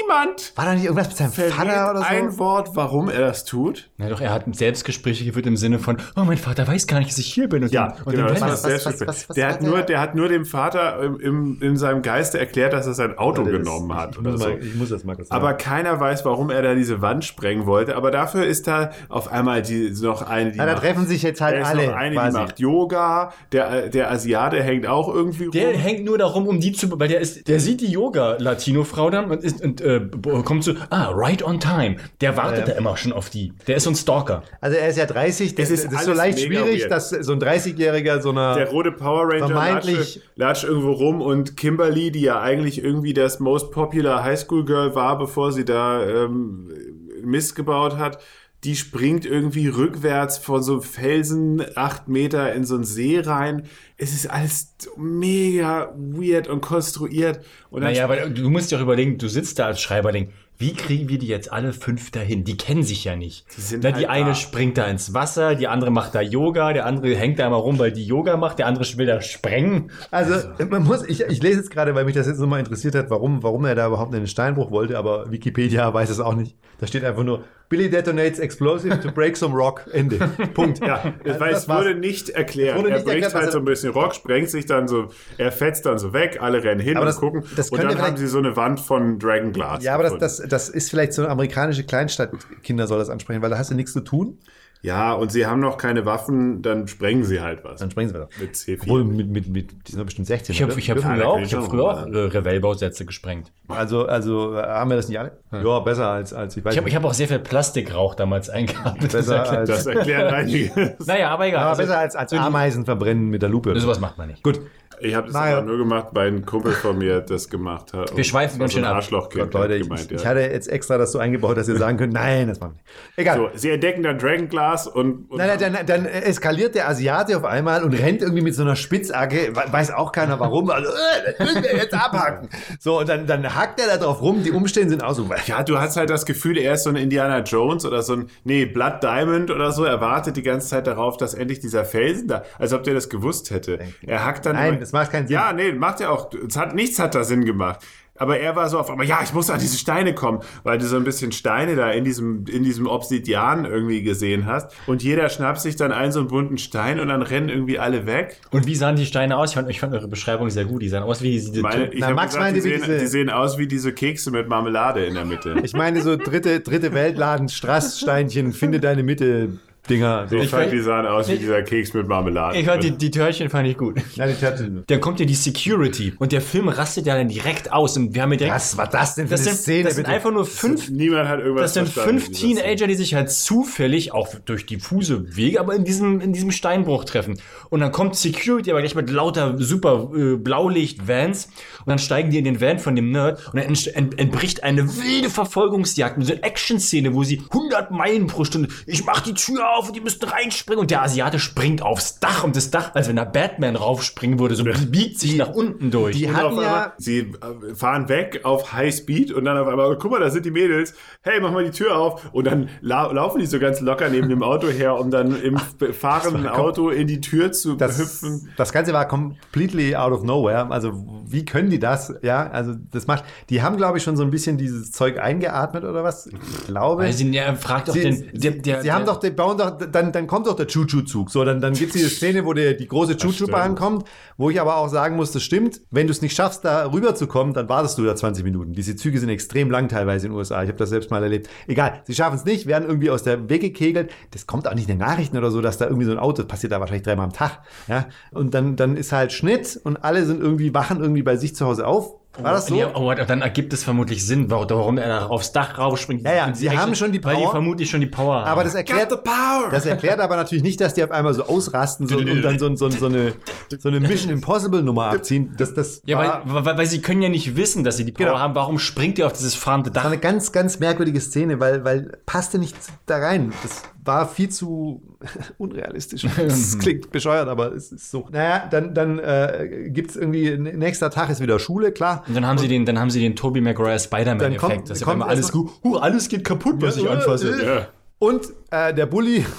niemand War da nicht irgendwas mit seinem Vater oder so? ein Wort, warum er das tut. Ja, doch, er hat Selbstgespräche geführt im Sinne von, oh, mein Vater weiß gar nicht, dass ich hier bin. Und Ja, den, und genau, den das war Dennis. das was- Selbstgespräch. was- was Der hat hat nur, der- der hat nur dem Vater im, im, in seinem Geiste erklärt, dass er sein Auto Warte, das- genommen hat ich oder muss so. mal- ich muss das mal kurz sagen. Aber keiner weiß, warum er da diese Wand sprengen wollte. Aber dafür ist da auf einmal die, noch eine, die Ja, da macht, treffen sich jetzt halt da ist alle. noch eine, quasi. die macht Yoga. Der, der Asiate hängt auch irgendwie Der rum. hängt nur darum, um die zu, weil der ist, der sieht die Yoga-Latino-Frau dann und, ist, und äh, b- kommt so, ah, right on time. Der wartet Ja. da immer schon auf die. Der ist so ein Stalker. Also er ist ja dreißig, das Es ist, ist das ist so alles leicht mega schwierig, weird. dass so ein dreißigjähriger so einer... Der rote Power Ranger Vermeintlich- latscht, latscht irgendwo rum und Kimberly, die ja eigentlich irgendwie das most popular Highschool Girl war, bevor sie da ähm, Mist gebaut hat, die springt irgendwie rückwärts von so einem Felsen acht Meter in so einen See rein. Es ist alles mega weird und konstruiert. Und dann Naja, aber du musst dir auch überlegen, du sitzt da als Schreiberling, wie kriegen wir die jetzt alle fünf dahin? Die kennen sich ja nicht. Die, sind Na, halt die eine da. springt da ins Wasser, die andere macht da Yoga, der andere hängt da immer rum, weil die Yoga macht, der andere will da sprengen. Also, man muss, ich, ich lese jetzt gerade, weil mich das jetzt nochmal interessiert hat, warum, warum er da überhaupt einen Steinbruch wollte, aber Wikipedia weiß es auch nicht. Da steht einfach nur, Billy detonates explosive to break some rock. Ende. Punkt. Ja, Also weil das es war's. wurde nicht erklärt. Wurde er nicht bricht erklärt, halt was so er- ein bisschen Rock, sprengt sich dann so, er fetzt dann so weg, alle rennen hin Aber und das- gucken. das Und könnte dann haben vielleicht- sie so eine Wand von Dragonglass. Ja, aber das, gefunden. das, das ist vielleicht so eine amerikanische Kleinstadtkinder soll das ansprechen, weil da hast du nichts zu tun. Ja, und sie haben noch keine Waffen, dann sprengen sie halt was. Dann springen sie wieder. Mit C vier. Obwohl, mit, mit, mit, die sind doch bestimmt sechzehn. Ich habe oder? ich hab Ja, da früher kann auch, ich ich hab schon früher auch mal. äh, Revell-Bausätze gesprengt. Also, also äh, haben wir das nicht alle? Ja, besser als, als ich weiß Ich habe nicht. ich hab auch sehr viel Plastikrauch damals eingeatmet. Besser als, Das erklärt einiges. Naja, aber egal. aber Also, besser als, als Ameisen verbrennen mit der Lupe. sowas macht man nicht. Gut. Ich habe das Mario. aber nur gemacht, weil ein Kumpel von mir das gemacht hat. Wir schweifen ganz so ein schön ab. Arschlochkind Gott, Leute, hat ich, gemeint, ich ja. hatte jetzt extra das so eingebaut, dass ihr sagen könnt, nein, das machen wir nicht. Egal. So, sie entdecken dann Dragonglass und, und Nein, nein, dann, dann eskaliert der Asiate auf einmal und rennt irgendwie mit so einer Spitzhacke, we- weiß auch keiner warum, also, äh, das müssen wir jetzt abhacken. So, und dann, dann hackt er da drauf rum, die Umstände sind auch so, ja, du hast halt das Gefühl, er ist so ein Indiana Jones oder so ein, nee, Blood Diamond oder so. Er wartet die ganze Zeit darauf, dass endlich dieser Felsen da, als ob der das gewusst hätte. Er hackt dann. Nein, immer- das macht keinen Sinn. Ja, nee, macht ja auch. Es hat, nichts hat da Sinn gemacht. Aber er war so auf einmal, ja, ich muss an diese Steine kommen, weil du so ein bisschen Steine da in diesem, in diesem Obsidian irgendwie gesehen hast. Und jeder schnappt sich dann einen so einen bunten Stein und dann rennen irgendwie alle weg. Und wie sahen die Steine aus? Ich fand, ich fand eure Beschreibung sehr gut. Die sahen aus wie diese... Meine, ich Na, habe Max gesagt, die meinte, wie sehen, diese- die sehen aus wie diese Kekse mit Marmelade in der Mitte. ich meine so dritte, dritte Weltladen, Strasssteinchen, finde deine Mitte, Dinger. So. Ich fand, fand- die sahen aus wie dieser Keks mit Marmelade. ich fand, die, die Törchen fand ich gut. Ja, die Tattoo. Dann kommt ja die Security und der Film rastet ja dann direkt aus. Und wir haben ja direkt... Was war das denn für das eine sind, Szene, das sind bitte? einfach nur fünf... Niemand hat irgendwas Das sind verstanden fünf in dieser Szene. Teenager, die sich halt zufällig, auch durch diffuse Wege, aber in diesem, in diesem Steinbruch treffen. Und dann kommt Security, aber gleich mit lauter super äh, Blaulicht-Vans. Und dann steigen die in den Van von dem Nerd. Und dann ent, ent, entbricht eine wilde Verfolgungsjagd mit so einer Action-Szene, wo sie hundert Meilen pro Stunde, ich mach die Tür auf und die müssen reinspringen. Und der Asiate springt aufs Dach. Und das Dach, als wenn da Batman raufspringen würde, so biegt sich nach unten durch. Die Und hatten auf einmal, ja... sie äh, fahren weg auf High Speed und dann auf einmal, oh, guck mal, da sind die Mädels. Hey, mach mal die Tür auf. Und dann lau laufen die so ganz locker neben dem Auto her, um dann im fahrenden Auto in die Tür zu Das, hüpfen. das Ganze war completely out of nowhere. Also, wie können die das? Ja, also, das macht. Die haben, glaube ich, schon so ein bisschen dieses Zeug eingeatmet oder was? Ich glaube. Weil sie, ja, fragt doch Sie, den... Der, der, sie haben der, doch, die bauen doch, dann, dann kommt doch der Choo-Choo-Zug. So, dann, dann gibt es diese Szene, wo der, die große Choo-Choo-Bahn stimmt. kommt, wo ich aber auch sagen muss, das stimmt. Wenn du es nicht schaffst, da rüber zu kommen, dann wartest du da zwanzig Minuten. Diese Züge sind extrem lang teilweise in den U S A. Ich habe das selbst mal erlebt. Egal, sie schaffen es nicht, werden irgendwie aus der Weg gekegelt. Das kommt auch nicht in den Nachrichten oder so, dass da irgendwie so ein Auto, das passiert da wahrscheinlich dreimal am Tag. Ja? Und dann, dann ist halt Schnitt und alle sind irgendwie, wachen irgendwie bei sich zu Hause auf. War das so? Ja, oh, dann ergibt es vermutlich Sinn, warum er da aufs Dach raufspringt. Ja, ja, Und sie Action- haben schon die Weil die Power. vermutlich schon die Power haben. Aber das erklärt, Got the power! das erklärt aber natürlich nicht, dass die auf einmal so ausrasten so, und dann so, so, so, eine, so eine Mission Impossible Nummer abziehen. Das, das Ja, war, weil, weil, weil sie können ja nicht wissen, dass sie die Power Genau. haben. Warum springt ihr auf dieses fahrende Dach? war eine ganz, ganz merkwürdige Szene, weil, weil passte nicht da rein. Das war viel zu unrealistisch. Das klingt bescheuert, aber es ist so. Naja, dann, dann äh, gibt es irgendwie, nächster Tag ist wieder Schule, klar. Und dann haben sie den, dann haben sie den Tobey Maguire Dann Spider-Man-Effekt. kommt- Das ist kommt immer alles erstmal- gut. Uh, alles geht kaputt, was ich Ja, anfasse. äh, Ja. Und äh, der Bulli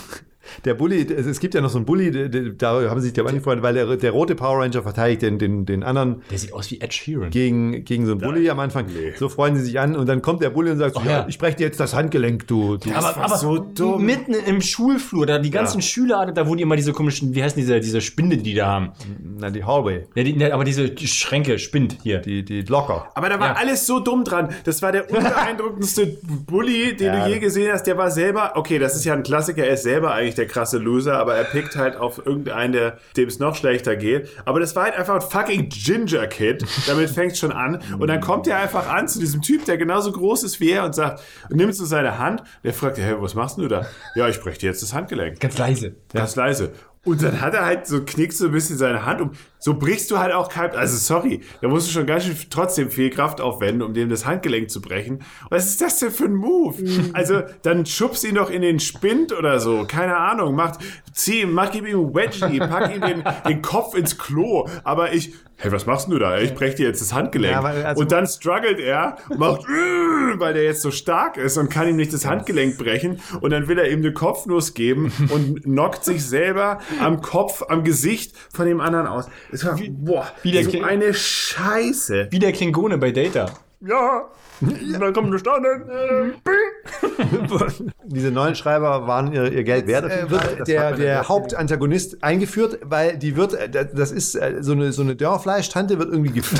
Der Bully, es gibt ja noch so einen Bully, da haben sie sich der angefreundet, weil der, der rote Power Ranger verteidigt den, den, den anderen. Der sieht aus wie Ed Sheeran. Gegen, gegen so einen Bully am Anfang. Nee. So freuen sie sich an und dann kommt der Bully und sagt, oh, so, ja, ja, ich breche dir jetzt das Handgelenk, du. du. Aber, aber so dumm. Mitten im Schulflur, da die ganzen ja. Schüler, da wo die immer diese komischen, wie heißen diese, diese Spinde, die da haben? Na, die Hallway. Ja, die, aber diese die Schränke, Spind hier. Die, die Locker. Aber da war ja. alles so dumm dran. Das war der unbeeindruckendste Bully, den ja. du je gesehen hast. Der war selber, okay, das ist ja ein Klassiker, er ist selber eigentlich der krasse Loser, aber er pickt halt auf irgendeinen, der, dem es noch schlechter geht. Aber das war halt einfach ein fucking Ginger Kid. Damit fängt es schon an. Und dann kommt er einfach an zu diesem Typ, der genauso groß ist wie er und sagt, nimmt so seine Hand. Der fragt, hey, was machst du da? Ja, ich breche dir jetzt das Handgelenk. Ganz leise. Ganz ja. leise. Und dann hat er halt so, knickst so ein bisschen seine Hand um. So brichst du halt auch kein, also sorry, da musst du schon ganz schön trotzdem viel Kraft aufwenden, um dem das Handgelenk zu brechen. Was ist das denn für ein Move? Mhm. Also, dann schubst ihn doch in den Spind oder so. Keine Ahnung, macht, zieh, mach ihm einen Wedgie, pack ihm den, den Kopf ins Klo. Aber ich, hey, was machst du da? Ich brech dir jetzt das Handgelenk. Ja, also und dann struggelt er, macht, weil der jetzt so stark ist und kann ihm nicht das Handgelenk brechen. Und dann will er ihm eine Kopfnuss geben und knockt sich selber am Kopf, am Gesicht von dem anderen aus. Es war, boah, wie der so Kling- eine Scheiße. Wie der Klingone bei Data. Ja, dann kommt eine Stunde. Diese neuen Schreiber waren ihr, ihr Geld wert. Äh, wird der, der Hauptantagonist eingeführt, weil die wird, das ist so eine, so eine Dörrfleischtante, wird irgendwie geführt.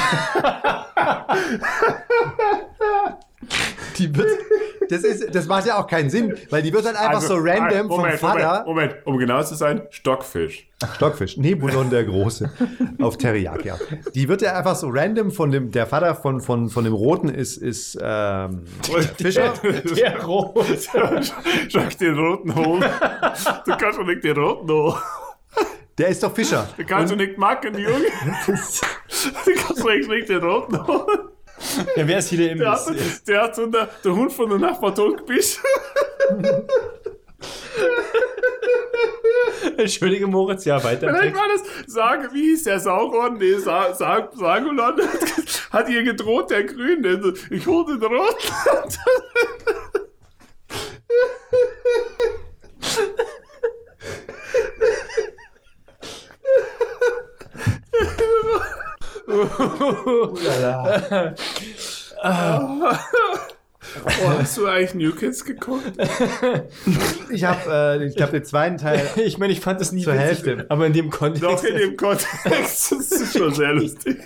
Die wird, das, ist, das macht ja auch keinen Sinn, weil die wird dann einfach also, so random Moment, vom Vater... Moment, Moment, um genau zu sein, Stockfisch. Stockfisch, Nebulon der Große, auf Teriyaki. Ja. Die wird ja einfach so random von dem, der Vater von, von, von dem Roten ist, ist ähm, Fischer. Der, der Rote. Schlag den Roten hoch. Du kannst doch nicht den Roten hoch. Der ist doch Fischer. Du kannst doch nicht machen, Junge. Du kannst doch nicht den Roten hoch. Ja, wer ist hier der Imbiss? Der, der hat so der, der Hund von der Nachbar totgebissen. Entschuldige, Moritz, ja, weiter. Vielleicht war das, sage, wie hieß der Sauron? Nee, Sa, Sa, Sagolon hat, hat ihr gedroht, der Grüne. Ich hol den Roten. Oh, hast du eigentlich New Kids geguckt? Ich habe, äh, ich glaube, den zweiten Teil. Ich meine, ich fand das nie zur witzig, Hälfte. Aber in dem Kontext. Doch, in dem Kontext. Das ist schon sehr lustig.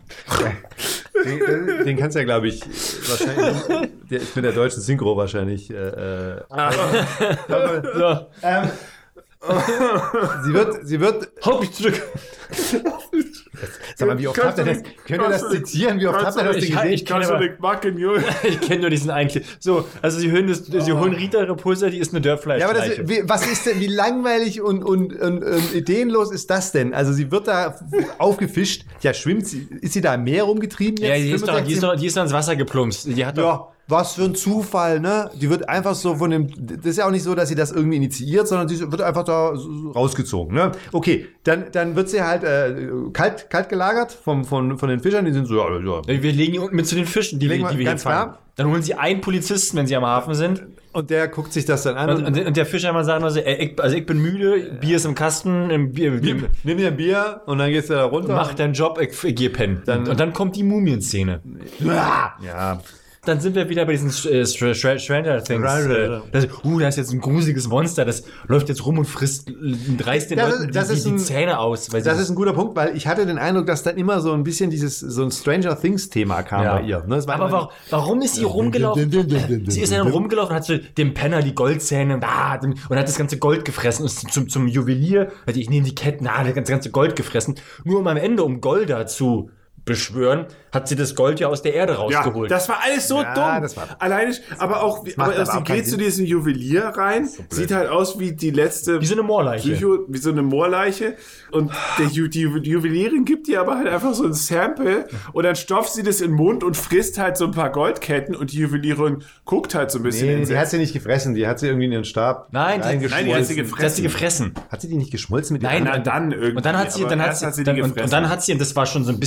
Den, den kannst du ja, glaube ich, wahrscheinlich. Der ist mit der deutschen Synchro wahrscheinlich. Äh, äh, ah. so. ähm, sie wird, sie wird. Halt mich zurück! Sag mal, wie oft habt ihr das? Könnt ihr das zitieren? Wie oft habt ihr das ich, gesehen? Ich kann es nicht machen, Junge. Ich kenne nur diesen einen Clip. So, also sie hören, das, sie holen Rita Repulsa, die ist eine Dörrfleisch. Ja, aber das, wie, was ist denn, wie langweilig und, und, und, und ideenlos ist das denn? Also sie wird da aufgefischt. Ja, schwimmt sie, ist sie da im Meer rumgetrieben jetzt? Ja, die ist, doch, die, ist doch, die ist doch ins Wasser geplumpst. Die hat doch, ja. Was für ein Zufall, ne? Die wird einfach so von dem, das ist ja auch nicht so, dass sie das irgendwie initiiert, sondern sie wird einfach da rausgezogen, ne? Okay, dann, dann wird sie halt äh, kalt, kalt gelagert vom, von, von den Fischern, die sind so, ja, ja. Wir legen die unten mit zu den Fischen, die, wir, die wir ganz hier fangen. Dann holen sie einen Polizisten, wenn sie am Hafen sind. Und der guckt sich das dann an. Und, und, und der Fischer immer sagt, also, ey, ich, also ich bin müde, Bier ist im Kasten. Im Bier, Nimm, nimm dir ein Bier und dann gehst du da runter. Mach deinen Job, ich, ich geh pennen. Dann, und dann kommt die Mumienszene. Ja. Dann sind wir wieder bei diesen äh, Stranger Things. Äh, das, uh, da ist jetzt ein gruseliges Monster, das läuft jetzt rum und frisst, reißt den das Leuten ist, das die, ist die, ein, die Zähne aus. Weil das ist ein guter Punkt, weil ich hatte den Eindruck, dass dann immer so ein bisschen dieses so ein Stranger Things Thema kam ja. bei ihr. Ne? Das war aber warum, warum ist sie rumgelaufen? Sie ist ja dann rumgelaufen und hat so dem Penner die Goldzähne und hat das ganze Gold gefressen und ist zum, zum Juwelier, also ich nehme die Ketten, ah, das ganze Gold gefressen, nur um am Ende, um Golda zu beschwören, hat sie das Gold ja aus der Erde rausgeholt. Ja, das war alles so ja, dumm. Das war Alleine, aber auch, aber, aber sie geht zu diesem Juwelier rein, so sieht halt aus wie die letzte... Wie so eine Moorleiche. Psycho, wie so eine Moorleiche. Und der Ju, die Juwelierin gibt ihr aber halt einfach so ein Sample und dann stopft sie das in den Mund und frisst halt so ein paar Goldketten und die Juwelierin guckt halt so ein bisschen. Nee, die hat sie nicht gefressen, die hat sie irgendwie in ihren Stab Nein, die, nein, die hat sie gefressen. Die hat sie gefressen. Hat sie die nicht geschmolzen mit Nein, na, dann irgendwie. Und dann hat sie, dann hat sie, hat sie dann, die und, und dann hat sie, und das war schon so ein bisschen, hu,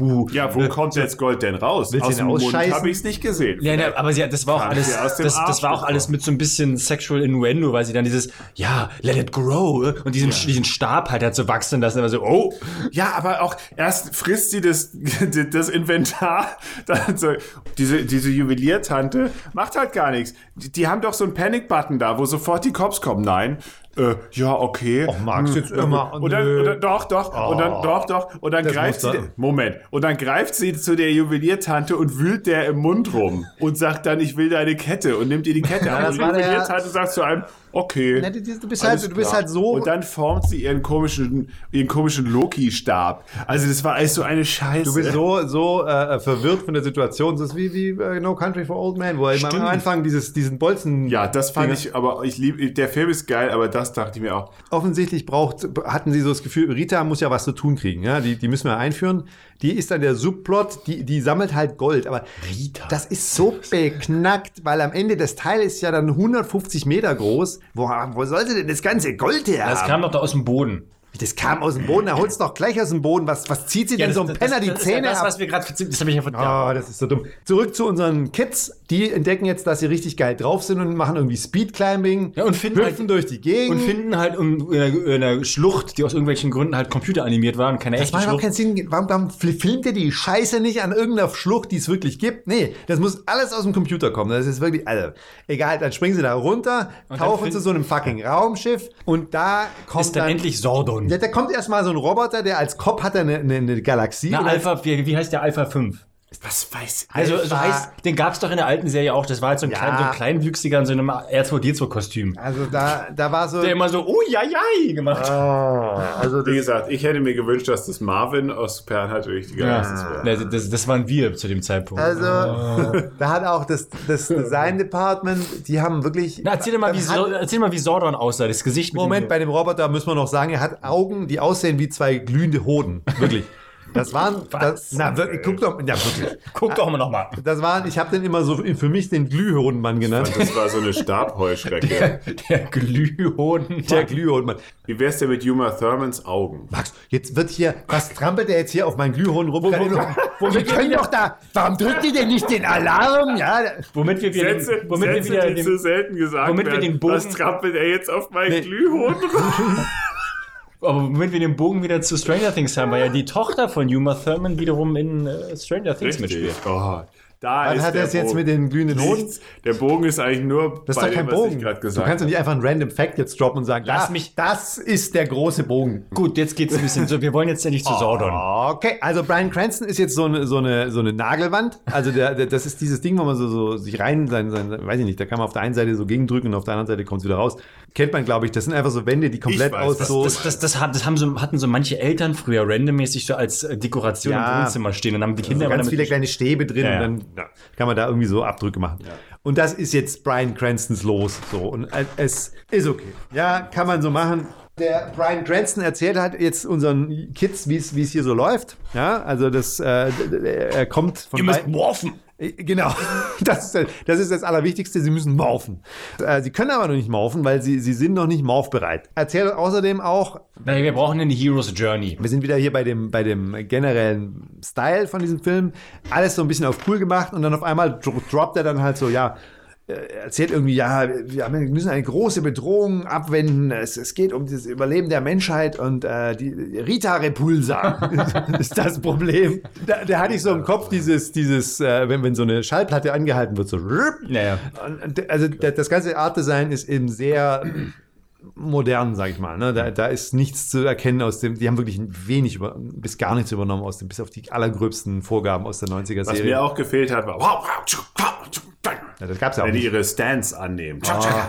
uh. Ja, wo kommt jetzt Gold denn raus? Willst du Aus ihn dem Mund ausscheißen? habe ich es nicht gesehen. Ja, ja, aber sie, das war auch Kam alles, sie aus dem das, das Arsch war auch alles mit so ein bisschen Sexual Innuendo, weil sie dann dieses, ja, let it grow und diesen, diesen Stab halt hat so wachsen lassen, aber so, oh. Ja, aber auch erst frisst sie das, das Inventar, dann so, diese, diese Juweliertante macht halt gar nichts. Die, die haben doch so einen Panic-Button da, wo sofort die Cops kommen. Nein, äh, ja, okay. Och, Max, jetzt immer. Und dann, Nö. und dann, doch, doch, Oh. und dann, doch, doch, und dann Das greift muss sie, doch- Moment, und dann greift sie zu der Juweliertante und wühlt der im Mund rum und sagt dann, ich will deine Kette und nimmt ihr die Kette ab. das Und die war der- Juweliertante sagt zu einem, okay. Na, du- du bist alles halt- du bist klar. halt so- Und dann formt sie ihren komischen, ihren komischen Loki-Stab. Also das war alles so eine Scheiße. Du bist so, so äh, verwirrt von der Situation. Das ist wie, wie uh, No Country for Old Men, wo er am Anfang dieses, diesen Bolzen... Ja, das fand Dinger- ich, aber ich liebe, der Film ist geil, aber das dachte ich mir auch. Offensichtlich braucht, hatten sie so das Gefühl, Rita muss ja was zu tun kriegen. Ja? Die, die müssen wir einführen. Die ist dann der Subplot, die, die sammelt halt Gold. Aber Rita. Das ist so beknackt, weil am Ende das Teil ist ja dann hundertfünfzig Meter groß. Wo, wo soll sie denn das ganze Gold her Das haben? kam doch da aus dem Boden. Das kam aus dem Boden, er holt es doch gleich aus dem Boden. Was, was zieht sie denn so einem Penner die das, Zähne das, das, ab? was wir gerade, das habe ich ja von, Oh, das ist so dumm. Zurück zu unseren Kids. Die entdecken jetzt, dass sie richtig geil drauf sind und machen irgendwie Speedclimbing. Ja, und finden hüpfen halt- durch die Gegend. und finden halt in einer, in einer Schlucht, die aus irgendwelchen Gründen halt computeranimiert war und keine das echte macht überhaupt Schlucht. keinen Sinn. Warum, warum filmt ihr die Scheiße nicht an irgendeiner Schlucht, die es wirklich gibt? Nee, das muss alles aus dem Computer kommen. Das ist wirklich, also, egal, dann springen sie da runter, Und dann tauchen finden- zu so einem fucking Raumschiff und da kommt Ist dann endlich Sordon. Ja, da kommt erstmal so ein Roboter, der als Kopf hat er eine, eine, eine Galaxie. Na, oder- Alpha, wie, wie heißt der Alpha fünf? Was weiß ich? Also, so Alpha- heißt, den gab es doch in der alten Serie auch. Das war halt so ein, Ja. klein, so ein kleinwüchsiger in so einem R zwei D zwei Kostüm. Also da, da war so... Der immer so, oh ja, ja, gemacht. also Wie gesagt, ich hätte mir gewünscht, dass das Marvin aus Fahrenheit durch die Galaxis wäre. Ja, das, das waren wir zu dem Zeitpunkt. Also, da hat auch das, das Design Department, die haben wirklich... Na, erzähl dir mal, wie, hat, so, erzähl mal, wie Sordon aussah. Das Gesicht mit Moment, dem, bei dem Roboter müssen wir noch sagen, er hat Augen, die aussehen wie zwei glühende Hoden. Wirklich. Das waren... Das, na, wirklich, guck doch... Ja, wirklich. Guck doch mal nochmal. Das waren... Ich habe den immer so für mich den Glühhodenmann genannt. Das war so eine Stabheuschrecke. Der Glühhoden. Der Glühhodenmann. Wie wär's denn mit Uma Thurmans Augen? Max, jetzt wird hier... Was trampelt der jetzt hier auf meinen Glühhoden rum? wo- Wir können doch da... Warum drückt ihr denn nicht den Alarm? Ja... Womit wir wieder, Sätze, womit wir Sätze, wieder die den, so selten gesagt womit wir werden. den Bogen- Was trampelt er jetzt auf meinen Nee. Glühhoden rum? aber womit wir den Bogen wieder zu Stranger Things haben, weil ja die Tochter von Uma Thurman wiederum in äh, Stranger Things mitspielt. Oh, da Was ist hat der er es jetzt Bogen. mit den glühenden Hoden? Nichts. Der Bogen ist eigentlich nur Das ist bei doch kein dem, was Bogen. ich gerade Du gesagt kannst doch habe. nicht einfach einen Random Fact jetzt droppen und sagen, Lass ja, mich- das ist der große Bogen. Gut, jetzt geht's ein bisschen so. Wir wollen jetzt ja nicht zu Sordon. Okay, also Bryan Cranston ist jetzt so eine, so eine, so eine Nagelwand. Also der, der, das ist dieses Ding, wo man so, so sich rein, sein, sein, weiß ich nicht, da kann man auf der einen Seite so gegendrücken und auf der anderen Seite kommt es wieder raus. Kennt man, glaube ich. Das sind einfach so Wände, die komplett Ich weiß, aus was so... Das, das, das, hat, das haben so, hatten so manche Eltern früher randommäßig so als äh, Dekoration Ja. im Wohnzimmer stehen und haben die Kinder so aber ganz damit viele kleine Stäbe drin Ja, ja. und dann ja, kann man da irgendwie so Abdrücke machen. Und das ist jetzt Bryan Cranstons los. So. Und äh, es ist okay. Ja, kann man so machen. Der Bryan Cranston erzählt halt jetzt unseren Kids, wie es wie es hier so läuft. Ja, also das, äh, er kommt von Ihr müsst bei- morphen. Genau, das ist, das ist das Allerwichtigste. Sie müssen morphen. Äh, sie können aber noch nicht morphen, weil sie, sie sind noch nicht morphbereit. Erzählt außerdem auch, Nein, wir brauchen eine Hero's Journey. wir sind wieder hier bei dem, bei dem generellen Style von diesem Film. Alles so ein bisschen auf cool gemacht und dann auf einmal dro- droppt er dann halt so, ja, äh, erzählt irgendwie, ja, wir haben- wir müssen eine große Bedrohung abwenden. Es, es geht um das Überleben der Menschheit und äh, die Rita Repulsa ist das Problem. Da, der hatte ich so im Kopf dieses, dieses äh, wenn, wenn so eine Schallplatte angehalten wird, so. Ja, ja. Und, und, also da- das ganze Art-Design ist eben sehr modern, sag ich mal. Ne? Da, da ist nichts zu erkennen aus dem, die haben wirklich wenig über, bis gar nichts übernommen aus dem, bis auf die allergröbsten Vorgaben aus der Was neunziger-Serie. mir auch gefehlt hat, war Ja, das gab's ja auch wenn die nicht. ihre Stance annehmen.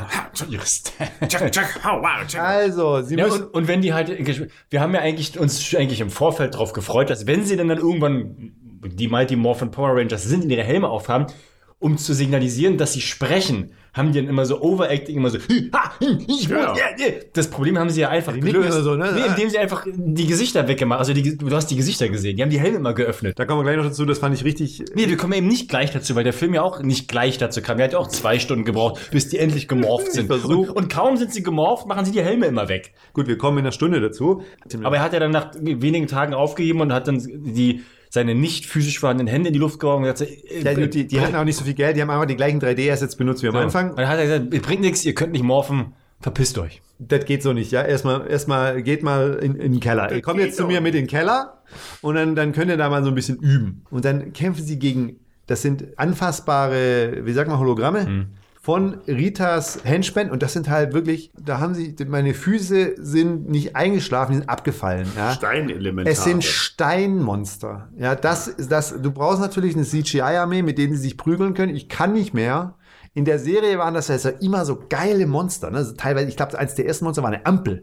Also, sie Ja, müssen... und, und wenn die halt, wir haben ja eigentlich uns eigentlich im Vorfeld darauf gefreut, dass wenn sie dann, dann irgendwann die Mighty Morphin Power Rangers sind, in ihre Helme aufhaben, um zu signalisieren, dass sie sprechen, haben die dann immer so Overacting, immer so, ha, ich Genau. muss, ja, ja. Das Problem haben sie ja einfach nicken gelöst. oder so, ne? Nee, indem sie einfach die Gesichter weggemacht, also die, du hast die Gesichter gesehen, die haben die Helme immer geöffnet. Da kommen wir gleich noch dazu, das fand ich richtig... Nee, wir kommen eben nicht gleich dazu, weil der Film ja auch nicht gleich dazu kam. Er hat ja auch zwei Stunden gebraucht, bis die endlich gemorpht sind. Versuch. Und, und kaum sind sie gemorpht, machen sie die Helme immer weg. Gut, wir kommen in einer Stunde dazu. Aber er hat ja dann nach wenigen Tagen aufgegeben und hat dann die, seine nicht physisch vorhandenen Hände in die Luft geworfen und gesagt, äh, Ja, die, die hatten auch nicht so viel Geld, die haben einfach die gleichen drei D-Assets benutzt wie am so. Anfang. Und dann hat er gesagt, ihr bringt nichts, ihr könnt nicht morphen, verpisst euch. Das geht so nicht, ja. Erstmal, erstmal geht mal in, in den Keller. Ihr kommt jetzt zu mir mit in den Keller und dann, dann könnt ihr da mal so ein bisschen üben. Und dann kämpfen sie gegen, das sind anfassbare, wie sagt man, Hologramme hm. von Ritas Henchmen. Und das sind halt wirklich, da haben sie, meine Füße sind nicht eingeschlafen, die sind abgefallen. Ja. Steinelementare. Es sind Steinmonster. Ja, das ist das, du brauchst natürlich eine C G I-Armee, mit denen sie sich prügeln können. Ich kann nicht mehr. In der Serie waren das also immer so geile Monster. Ne? Also teilweise, ich glaube, eines der ersten Monster war eine Ampel.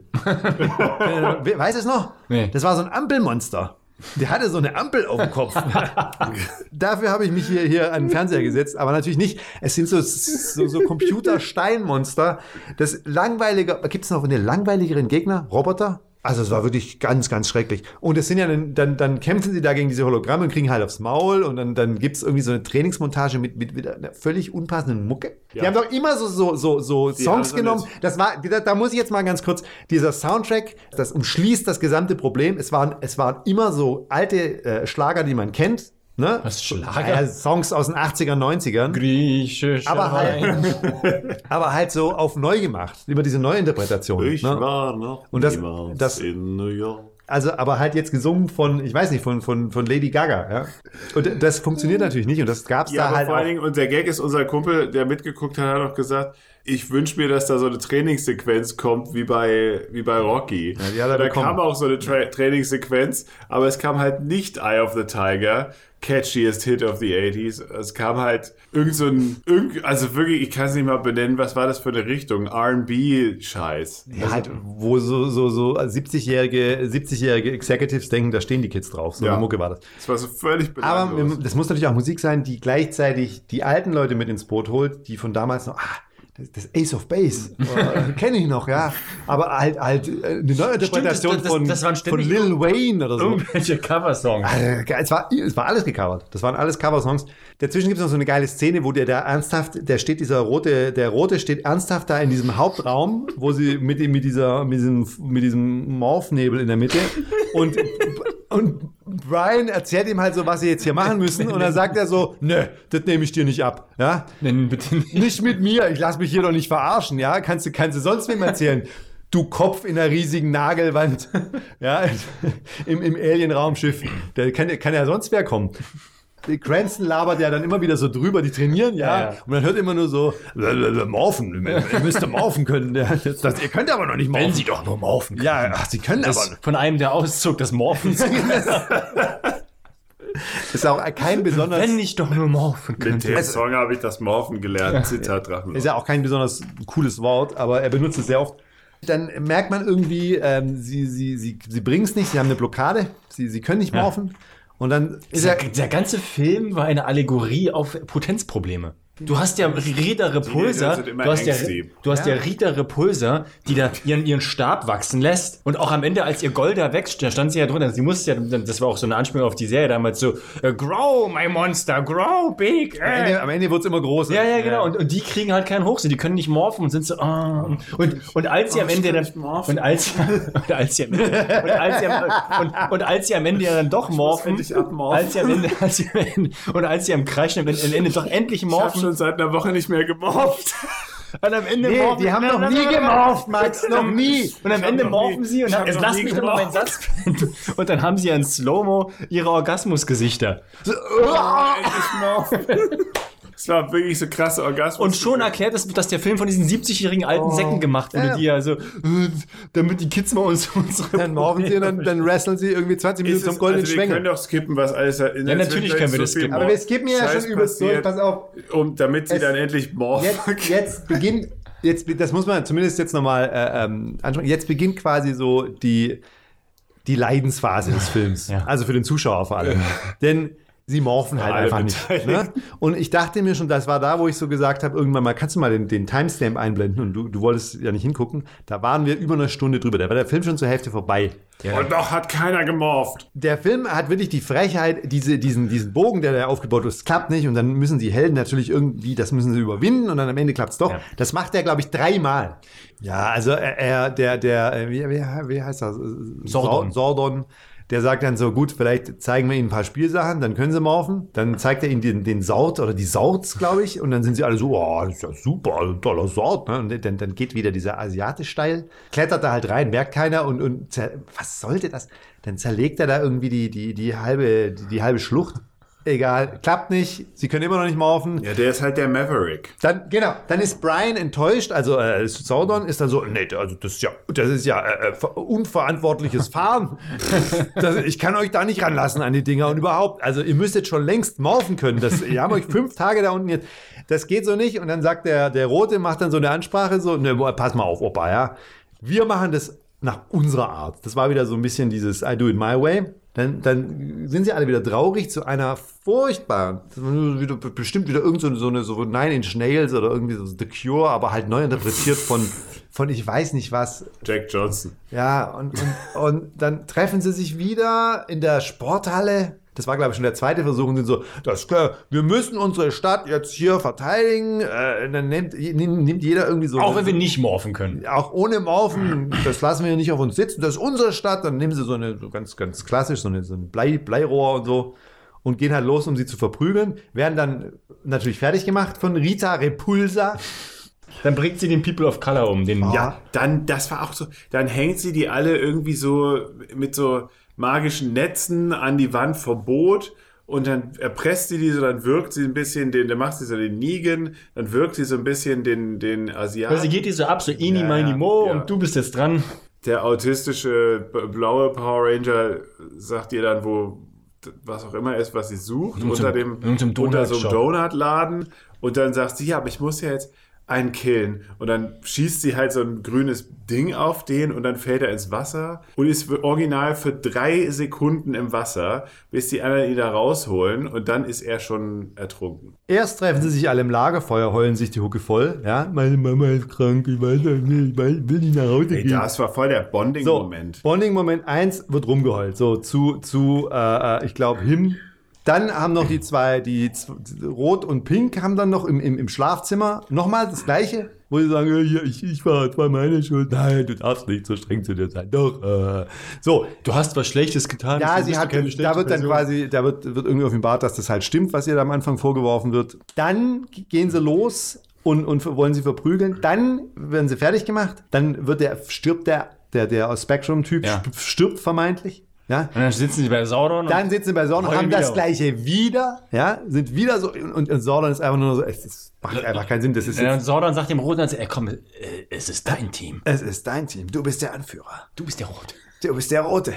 Weißt du es noch? Nee. Das war so ein Ampelmonster. Der hatte so eine Ampel auf dem Kopf. Dafür habe ich mich hier, hier an den Fernseher gesetzt, aber natürlich nicht. Es sind so, so, so Computer-Steinmonster. Das langweilige, gibt es noch einen langweiligeren Gegner? Roboter? Also es war wirklich ganz, ganz schrecklich. Und es sind ja dann, dann, dann kämpfen sie da gegen diese Hologramme und kriegen halt aufs Maul und dann, dann gibt es irgendwie so eine Trainingsmontage mit, mit, mit einer völlig unpassenden Mucke. Ja. Die haben doch immer so, so, so, so Songs genommen. Das war, da, da muss ich jetzt mal ganz kurz, dieser Soundtrack, das umschließt das gesamte Problem. Es waren, es waren immer so alte äh, Schlager, die man kennt. Ne? Was, Schlager? Ja, Songs aus den achtzigern, neunzigern. Griechisch. Aber halt, aber halt so auf neu gemacht, über diese Neuinterpretation. Ich ne? war noch und das, niemals das, in New York. Also, aber halt jetzt gesungen von, ich weiß nicht, von, von, von Lady Gaga. Ja? Und das funktioniert natürlich nicht und das gab's Ja, da aber halt vor auch. allen Dingen, und der Gag ist, unser Kumpel, der mitgeguckt hat, hat auch gesagt, ich wünsche mir, dass da so eine Trainingssequenz kommt, wie bei, wie bei Rocky. Ja, die hat er da bekommen. kam auch so eine Tra- Trainingssequenz, aber es kam halt nicht Eye of the Tiger, catchiest Hit of the eighties. Es kam halt irgend so ein, irgend, also wirklich, ich kann es nicht mal benennen, was war das für eine Richtung? R and B-Scheiß. Ja, halt, wo so, so, so siebzigjährige, siebzigjährige Executives denken, da stehen die Kids drauf. So Ja. eine Mucke war das. Das war so völlig Aber belanglos. das muss natürlich auch Musik sein, die gleichzeitig die alten Leute mit ins Boot holt, die von damals noch, ah, das, das Ace of Base, oh, kenne ich noch, ja. Aber halt, halt äh, eine neue Interpretation das- das- von, das waren von ständig Lil Wayne oder so. Irgendwelche Coversongs. Also, es, war, es war alles gecovert. Das waren alles Coversongs. Dazwischen gibt es noch so eine geile Szene, wo der da ernsthaft, der steht, dieser rote, der rote steht ernsthaft da in diesem Hauptraum, wo sie mit, dem- mit dieser, mit diesem, mit diesem Morphnebel in der Mitte und, und Brian erzählt ihm halt so, was sie jetzt hier machen müssen und dann sagt er so, nö, das nehme ich dir nicht ab, ja. Nennen bitte nicht. Nicht mit mir, ich lass mich hier doch nicht verarschen, ja. Kannst du, kannst du sonst wem erzählen? Du Kopf in einer riesigen Nagelwand, ja, im, im Alien-Raumschiff. Da kann, kann ja sonst wer kommen. Cranston labert ja dann immer wieder so drüber, die trainieren, ja, Ja, ja. und man hört immer nur so, morphen, ihr müsst morphen können, ja. das, das, ihr könnt aber noch nicht morphen. Wenn sie doch nur morphen können. Ja, ach, sie können Das aber. von einem, der auszog, das Morphen. Ist auch kein besonders, Wenn ich doch nur morphen Mit könnte. dem Song habe ich das Morphen gelernt. Zitat Drachen. ist ja auch kein besonders cooles Wort, aber er benutzt es sehr oft. Dann merkt man irgendwie, ähm, sie, sie, sie, sie bringen es nicht, sie haben eine Blockade, sie, sie können nicht Ja. morphen. Und dann ist Der, er. der ganze Film war eine Allegorie auf Potenzprobleme. Du hast ja Rita Repulsa, sind immer du hast ja, ängstlich. du hast ja. Ja. Rita Repulsa, die da ihren, ihren Stab wachsen lässt und auch am Ende, als ihr Gold da wächst, da stand sie ja drunter, sie musste ja, das war auch so eine Anspielung auf die Serie damals so, äh, grow, my monster, grow big. Am Äh. Ende, am Ende wird es immer größer. Ja, ja, genau. Und, und die kriegen halt keinen Hoch, so, die können nicht morphen und sind so, ah. Und, und als sie am Ende dann, und als, und als sie am Ende, und als sie am, und, und als sie am Ende ja dann doch morphen, endlich abmorphen. als sie am Ende, als sie am Ende, und als sie am Kreischen am Ende doch endlich Ich habe morphen, schon seit einer Woche nicht mehr gemorpht. und am Ende Nee, morphen, die haben noch nie gemorpht, Max, noch nie. Und am Ende noch morphen nie- sie und ich dann, hab jetzt noch lass nie mich doch mal meinen gemorpht. Satz beenden. Und dann haben sie ja in Slow-Mo ihre Orgasmusgesichter. Es war wirklich so krasse Orgasmus. Und schon erklärt es, dass der Film von diesen siebzigjährigen alten Säcken gemacht wurde, Ja. die ja so, äh, damit die Kids mal uns unsere Dann morphen sie und dann, dann wresteln sie irgendwie zwanzig Minuten Ist zum es, goldenen also wir können Schwengel. doch skippen, was alles... Ja, natürlich können wir das skippen. Aber wir skippen ja Scheiß schon übelst durch, passiert, pass auf. Um, damit sie Es- dann endlich morphen. Jetzt, jetzt beginnt, jetzt, das muss man zumindest jetzt nochmal äh, ähm, anschauen. Jetzt beginnt quasi so die, die Leidensphase des Films. Ja. Also für den Zuschauer vor allem. Denn sie morphen halt Alle einfach nicht. Ne? Beteiligten. Und ich dachte mir schon, das war da, wo ich so gesagt habe, irgendwann mal, kannst du mal den, den Timestamp einblenden? Und du, du wolltest ja nicht hingucken. Da waren wir über eine Stunde drüber. Da war der Film schon zur Hälfte vorbei. Und doch hat keiner gemorpht. Der Film hat wirklich die Frechheit, diese, diesen, diesen Bogen, der da aufgebaut ist, klappt nicht. Und dann müssen die Helden natürlich irgendwie, das müssen sie überwinden. Und dann am Ende klappt es doch. Ja. Das macht er, glaube ich, dreimal. Ja, also er, er der, der, äh, wie, wie, wie heißt das? Sordon. Sordon Der sagt dann so, gut, vielleicht zeigen wir ihnen ein paar Spielsachen, dann können sie morphen. Dann zeigt er ihnen den, den Sort oder die Sorts, glaube ich. Und dann sind sie alle so, oh, das ist ja super, ein toller Sort. Ne? Und dann, dann geht wieder dieser Asiate steil, klettert da halt rein, merkt keiner. Und, und was sollte das? Dann zerlegt er da irgendwie die, die, die, halbe, die, die halbe Schlucht. Egal, klappt nicht, sie können immer noch nicht morphen. Ja, der ist halt der Maverick. Dann, genau, dann ist Brian enttäuscht, also äh, Zordon ist dann so, nee, also das ist ja, das ist ja äh, unverantwortliches Fahren. das, ich kann euch da nicht ranlassen an die Dinger und überhaupt, also ihr müsstet schon längst morphen können. Das, ihr habt euch fünf Tage da unten jetzt, das geht so nicht. Und dann sagt der, der Rote, macht dann so eine Ansprache, so, ne, pass mal auf, Opa, ja. Wir machen das nach unserer Art. Das war wieder so ein bisschen dieses I do it my way. Dann, dann sind sie alle wieder traurig zu einer furchtbaren, wieder, bestimmt wieder irgend so eine, so eine so Nine Inch Nails oder irgendwie so The Cure, aber halt neu interpretiert von, von ich weiß nicht was. Jack Johnson. Ja, und, und, und dann treffen sie sich wieder in der Sporthalle. Das war, glaube ich, schon der zweite Versuch und sind so, das, wir müssen unsere Stadt jetzt hier verteidigen. Äh, dann nimmt, nimmt jeder irgendwie so... Auch wenn wir nicht morphen können. Auch ohne Morphen, das lassen wir nicht auf uns sitzen. Das ist unsere Stadt. Dann nehmen sie so eine, so ganz, ganz klassisch, so, eine, so ein Blei, Bleirohr und so und gehen halt los, um sie zu verprügeln. Werden dann natürlich fertig gemacht von Rita Repulsa. Dann bringt sie den People of Color um. Den Ja, dann, das war auch so, dann hängt sie die alle irgendwie so mit so magischen Netzen an die Wand vom Boot und dann erpresst sie die so, dann wirkt sie ein bisschen den, dann macht sie so den Negan, dann wirkt sie so ein bisschen den, den Asiaten. Also sie geht die so ab, so Ini, Ja, Mini, Mo ja. und du bist jetzt dran. Der autistische b- blaue Power Ranger sagt ihr dann, wo was auch immer ist, was sie sucht, Und unter zum- dem und zum unter so einem Donut-Shop. Donutladen und dann sagt sie, ja, aber ich muss ja jetzt einen killen. Und dann schießt sie halt so ein grünes Ding auf den und dann fällt er ins Wasser und ist original für drei Sekunden im Wasser, bis die anderen ihn da rausholen und dann ist er schon ertrunken. Erst treffen sie sich alle im Lagerfeuer, heulen sich die Hucke voll. Ja, meine Mama ist krank, ich weiß nicht, ich will nicht nach Hause Ey, gehen. das war voll der So, Bonding-Moment. Bonding-Moment eins wird rumgeheult. So, zu, zu äh, ich glaube, Him. Dann haben noch die zwei, die z- Rot und Pink, haben dann noch im, im, im Schlafzimmer nochmal das Gleiche, wo sie sagen, ja, ich, ich war, es war meine Schuld. Nein, du darfst nicht so streng zu dir sein. Doch. Äh. So, Du hast was Schlechtes getan. ja, deswegen sie bist hat, du keine da schlechte wird dann Person. quasi, da wird, wird irgendwie offenbart, dass das halt stimmt, was ihr da am Anfang vorgeworfen wird. Dann gehen sie los und, und wollen sie verprügeln. Dann werden sie fertig gemacht. Dann wird der, stirbt der, der, der Spectrum-Typ, Ja. stirbt vermeintlich. Ja, Und dann sitzen sie bei Sauron. dann sitzen sie bei Sordon, heulen haben das wieder. Gleiche wieder, ja, sind wieder so, und, und Sordon ist einfach nur so, es ist, macht einfach keinen Sinn, das ist und jetzt, Sauron sagt dem Roten, ey, komm, äh, es ist dein Team. es ist dein Team, du bist der Anführer, Du bist der Rote. du bist der Rote.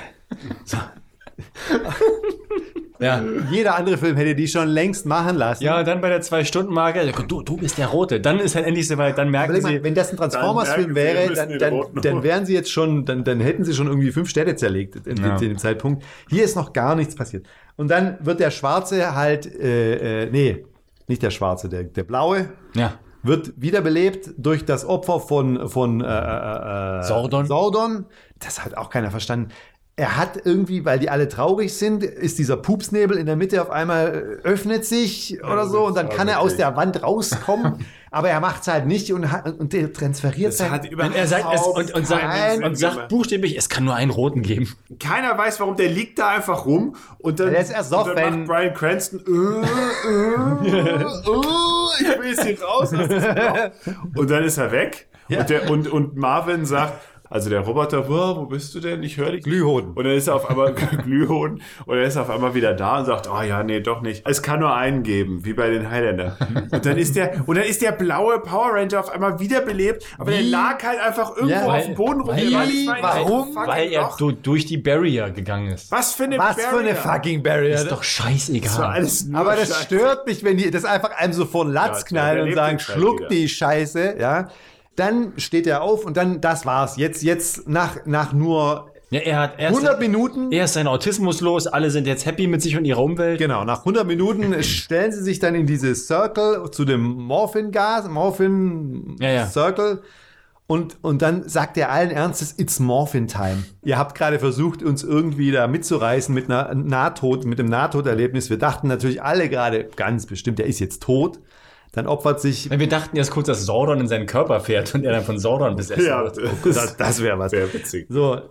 Ja. Jeder andere Film hätte die schon längst machen lassen. Ja, dann bei der Zwei-Stunden-Marke, du, du bist der Rote. Dann ist halt endlich soweit, dann merken Überleg sie, mal, wenn das ein Transformers-Film Dann merken sie, wir wäre, müssen dann, den dann, Roten dann holen. wären sie jetzt schon, dann, dann hätten sie schon irgendwie fünf Städte zerlegt in, Ja. in dem Zeitpunkt. Hier ist noch gar nichts passiert. Und dann wird der Schwarze halt, äh, äh, nee, nicht der Schwarze, der, der Blaue, ja. wird wiederbelebt durch das Opfer von, von äh, äh, Sordon. Sordon. Das hat auch keiner verstanden. Er hat irgendwie, weil die alle traurig sind, ist dieser Pupsnebel in der Mitte auf einmal äh, öffnet sich oder so und dann das kann war er aus wirklich- der Wand rauskommen, aber er macht es halt nicht und, hat, und der transferiert Das sein. hat Und überhaupt er sagt, es, und, und, sagt, keinen und sagt buchstäblich, es kann nur einen Roten geben. Keiner weiß, warum, der liegt da einfach rum und dann, Der ist ersoffen. und dann macht Bryan Cranston äh, äh, äh, ich will jetzt hier raus aus diesem Loch. Und dann ist er weg und, der, und, und Marvin sagt, also der Roboter, wo, wo bist du denn? Ich höre dich. Glühhoden. Und dann ist er auf einmal Glühhoden und dann ist er auf einmal wieder da und sagt, oh ja, nee, doch nicht. Es kann nur einen geben, wie bei den Highlander. Und dann ist der, und dann ist der blaue Power Ranger auf einmal wiederbelebt, aber der Wie? lag halt einfach irgendwo Ja, auf dem Boden rum. Der war nicht mal in diesem warum? fucking Weil er Loch. du, durch die Barrier gegangen ist. Was für eine Was für eine Barrier. fucking Barrier. Ist doch Das war scheißegal. alles nur Aber das Scheiße. stört mich, wenn die das einfach einem so vor den Latz Ja, knallen der und lebt sagen, jetzt halt schluck wieder. die Scheiße, ja. Dann steht er auf und dann, das war's. Jetzt, jetzt nach, nach nur Ja, er hat erst, hundert Minuten, er ist sein Autismus los, alle sind jetzt happy mit sich und ihrer Umwelt. genau, nach hundert Minuten stellen sie sich dann in diese Circle zu dem Morphin-Gas, Morphin Ja, ja. Circle. Und, und dann sagt er allen Ernstes, it's Morphin Time. Ihr habt gerade versucht, uns irgendwie da mitzureißen mit einer Nahtod, mit dem Nahtoderlebnis. Wir dachten natürlich alle gerade, ganz bestimmt, der ist jetzt tot. Dann opfert sich, Wir dachten erst kurz, dass Sauron in seinen Körper fährt und er dann von Sauron besessen Ja, wird. das, das wäre was. Sehr witzig. So,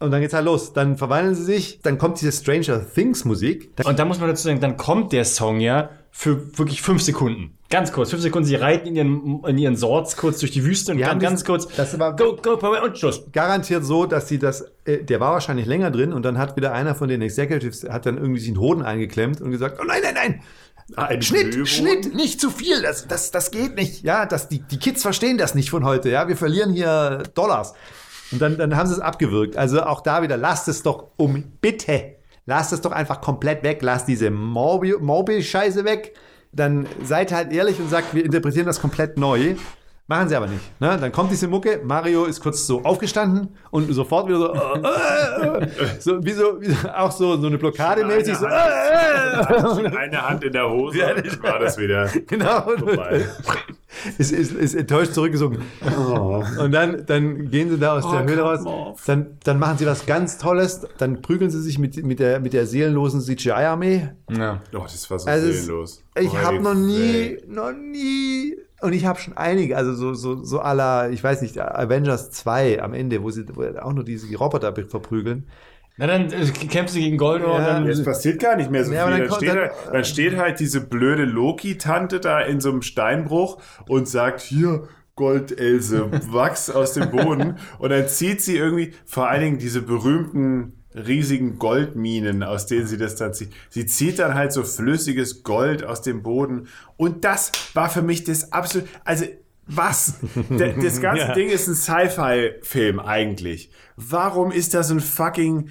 Und dann geht's halt los. Dann verwandeln sie sich, dann kommt diese Stranger Things Musik. Und da muss man dazu sagen, dann kommt der Song ja für wirklich fünf Sekunden. Ganz kurz, fünf Sekunden. Sie reiten in ihren, in ihren Swords kurz durch die Wüste und Ja, dann das- ganz kurz, das war- go, go, Power und Schluss. Garantiert so, dass sie das, äh, der war wahrscheinlich länger drin und dann hat wieder einer von den Executives, hat dann irgendwie sich den Hoden eingeklemmt und gesagt, oh nein, nein, nein, Ein Schnitt, Glühwein. Schnitt, nicht zu viel, das, das, das geht nicht. Ja, das, die, die Kids verstehen das nicht von heute, ja, wir verlieren hier Dollars. Und dann, dann haben sie es abgewürgt. Also auch da wieder, lasst es doch um, bitte, lasst es doch einfach komplett weg, lasst diese Morbi- Morbi-Scheiße weg. Dann seid halt ehrlich und sagt, wir interpretieren das komplett neu. Machen sie aber nicht. Ne? Dann kommt diese Mucke, Mario ist kurz so aufgestanden und sofort wieder so, äh, äh, äh, so wie so, wie so auch so, so eine Blockade mäßig. So, äh, äh, Eine Hand in der Hose, dann war das wieder genau. vorbei. Ist, ist, ist enttäuscht zurückgesunken. Und dann, dann gehen sie da aus der Höhle raus. Dann, dann machen sie was ganz Tolles. Dann prügeln sie sich mit, mit, der, mit der seelenlosen C G I-Armee. Ja. Oh, das war so Also es- seelenlos. Ich habe noch nie, Ey. noch nie, und ich habe schon einige, also so, so, so à la, ich weiß nicht, Avengers zwei am Ende, wo sie wo auch nur diese Roboter verprügeln. Na dann äh, kämpfst du gegen Goldor Ja. und dann... Es passiert gar nicht mehr so Ja, aber viel. dann Dann, kommt- steht dann- halt, dann steht halt diese blöde Loki-Tante da in so einem Steinbruch und sagt, hier, Goldelse, Wachs aus dem Boden. Und dann zieht sie irgendwie, vor allen Dingen diese berühmten riesigen Goldminen, aus denen sie das dann zieht. Sie zieht dann halt so flüssiges Gold aus dem Boden. Und das war für mich das absolut, also was? D- Das ganze Ja. Ding ist ein Sci-Fi-Film eigentlich. Warum ist da so ein fucking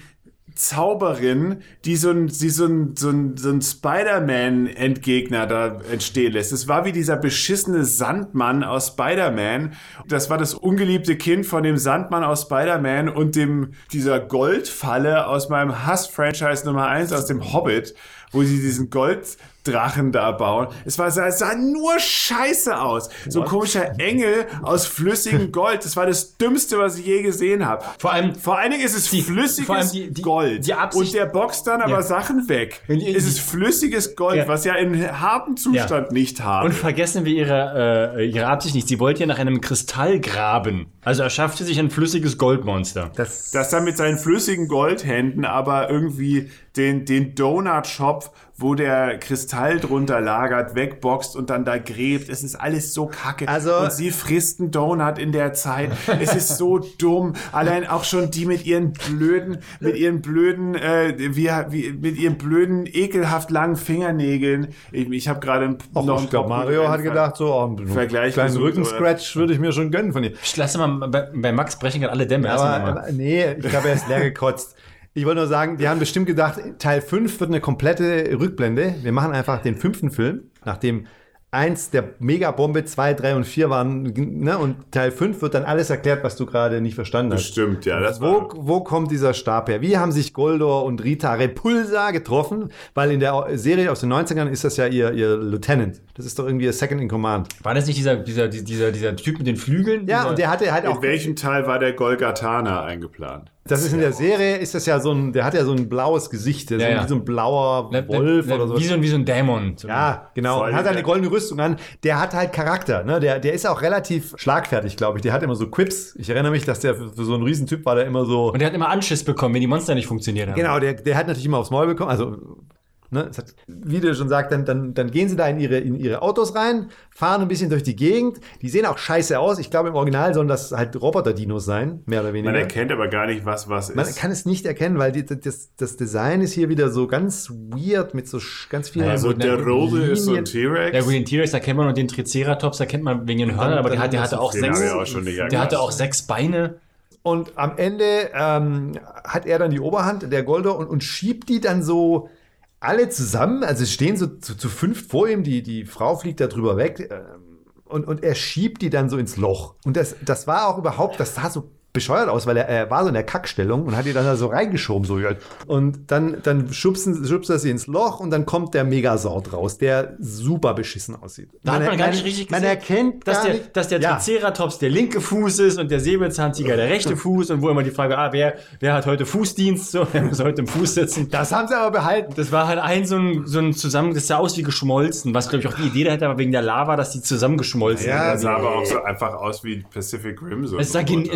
Zauberin, die so ein, die so ein, so ein, so ein Spider-Man-Endgegner da entstehen lässt. Es war wie dieser beschissene Sandmann aus Spider-Man. Das war das ungeliebte Kind von dem Sandmann aus Spider-Man und dem, dieser Goldfalle aus meinem Hass-Franchise Nummer eins aus dem Hobbit, wo sie diesen Golddrachen da bauen. Es war, sah, sah nur scheiße aus. So ein komischer Engel aus flüssigem Gold. Das war das Dümmste, was ich je gesehen habe. Vor allem- Vor allen Dingen ist es Die- flüssiges vor allem die- die- Gold. die Absicht- und der boxt dann aber Ja. Sachen weg. Wenn die- es ist flüssiges Gold, Ja. was ja in hartem Zustand nicht haben. Und vergessen wir ihre, äh, ihre Absicht nicht. Sie wollte ja nach einem Kristall graben. Also erschaffte sich ein flüssiges Goldmonster. Das, Dass er mit seinen flüssigen Goldhänden aber irgendwie den, den Donut-Shop, wo der Kristall drunter lagert, wegboxt und dann da gräbt. Es ist alles so kacke. Also- und sie frisst einen Donut in der Zeit. Es ist so dumm. Allein auch schon die mit ihren blöden, mit ihren blöden, äh, wie, wie, mit ihren blöden, ekelhaft langen Fingernägeln. Ich, ich habe gerade Och, noch ich glaube, Mario hat gedacht, so, oh, einen Vergleich kleinen gesucht, Rückenscratch würde ich mir schon gönnen von ihr. Ich lasse mal, bei, bei Max brechen gerade alle Dämme. Lass Aber, mal mal. aber nee, ich glaube, er ist leer gekotzt. Ich wollte nur sagen, die haben bestimmt gedacht, Teil fünf wird eine komplette Rückblende. Wir machen einfach den fünften Film, nachdem eins der Megabombe, zwei, drei und vier waren, ne, und Teil fünf wird dann alles erklärt, was du gerade nicht verstanden hast. Stimmt, ja. Das Wo, war, wo kommt dieser Stab her? Wie haben sich Goldor und Rita Repulsa getroffen? Weil in der Serie aus den neunzigern ist das ja ihr, ihr Lieutenant. Das ist doch irgendwie ihr Second in Command. War das nicht dieser, dieser, dieser, dieser Typ mit den Flügeln? Ja, dieser, und der hatte halt in auch. welchem Teil war der Golgatana eingeplant? Das ist in der Serie, ist das ja so ein, der hat ja so ein blaues Gesicht, der ist Ja, so, ja. wie so ein blauer Ne, ne, Wolf ne, oder so. Wie so, ein- wie so ein Dämon. Ja, genau. Voll Und hat eine der- goldene Rüstung an. Der hat halt Charakter. Ne? Der, der ist auch relativ schlagfertig, glaube ich. Der hat immer so Quips. Ich erinnere mich, dass der für, für so einen Riesentyp war, der immer so. Und der hat immer Anschiss bekommen, wenn die Monster nicht funktioniert haben. Genau, der, der hat natürlich immer aufs Maul bekommen. Also, ne, es hat, wie du schon sagst, dann, dann, dann gehen sie da in ihre, in ihre Autos rein, fahren ein bisschen durch die Gegend. Die sehen auch scheiße aus. Ich glaube, im Original sollen das halt Roboter-Dinos sein, mehr oder weniger. Man erkennt aber gar nicht, was was ist. Man kann es nicht erkennen, weil die, das, das Design ist hier wieder so ganz weird mit so sch- ganz vielen. also gut, der ne, rote ist so ein Linien. T-Rex. Ja gut, den T-Rex, da kennt man, und den Triceratops, da kennt man wegen den Hörnern, aber der, hat, der hatte auch Den sechs, habe ich auch schon nicht der erkannt. hatte auch sechs Beine. Und am Ende ähm, hat er dann die Oberhand, der Goldor, und, und schiebt die dann so alle zusammen. Also es stehen so zu, zu fünf vor ihm, die, die Frau fliegt da drüber weg. Ähm, und, und er schiebt die dann so ins Loch. Und das, das war auch überhaupt, das sah so bescheuert aus, weil er, er war so in der Kackstellung und hat die dann da so reingeschoben. So. Und dann, dann schubsen, schubst er sie ins Loch und dann kommt der Megasort raus, der super beschissen aussieht. Da hat man gar er- nicht richtig Man gesehen, erkennt dass gar der, nicht, dass der ja. Triceratops der linke Fuß ist und der Säbelzahntiger der rechte Fuß, und wo immer die Frage, ah, wer, wer hat heute Fußdienst? So, wer muss heute im Fuß sitzen? Das haben sie aber behalten. Das war halt ein so ein, so ein zusammen, das sah aus wie geschmolzen, was glaube ich auch die Idee dahinter war, wegen der Lava, dass die zusammengeschmolzen Ja, Das sah aber auch so einfach aus wie Pacific Rim. So Es sah, gen- es sah aber halt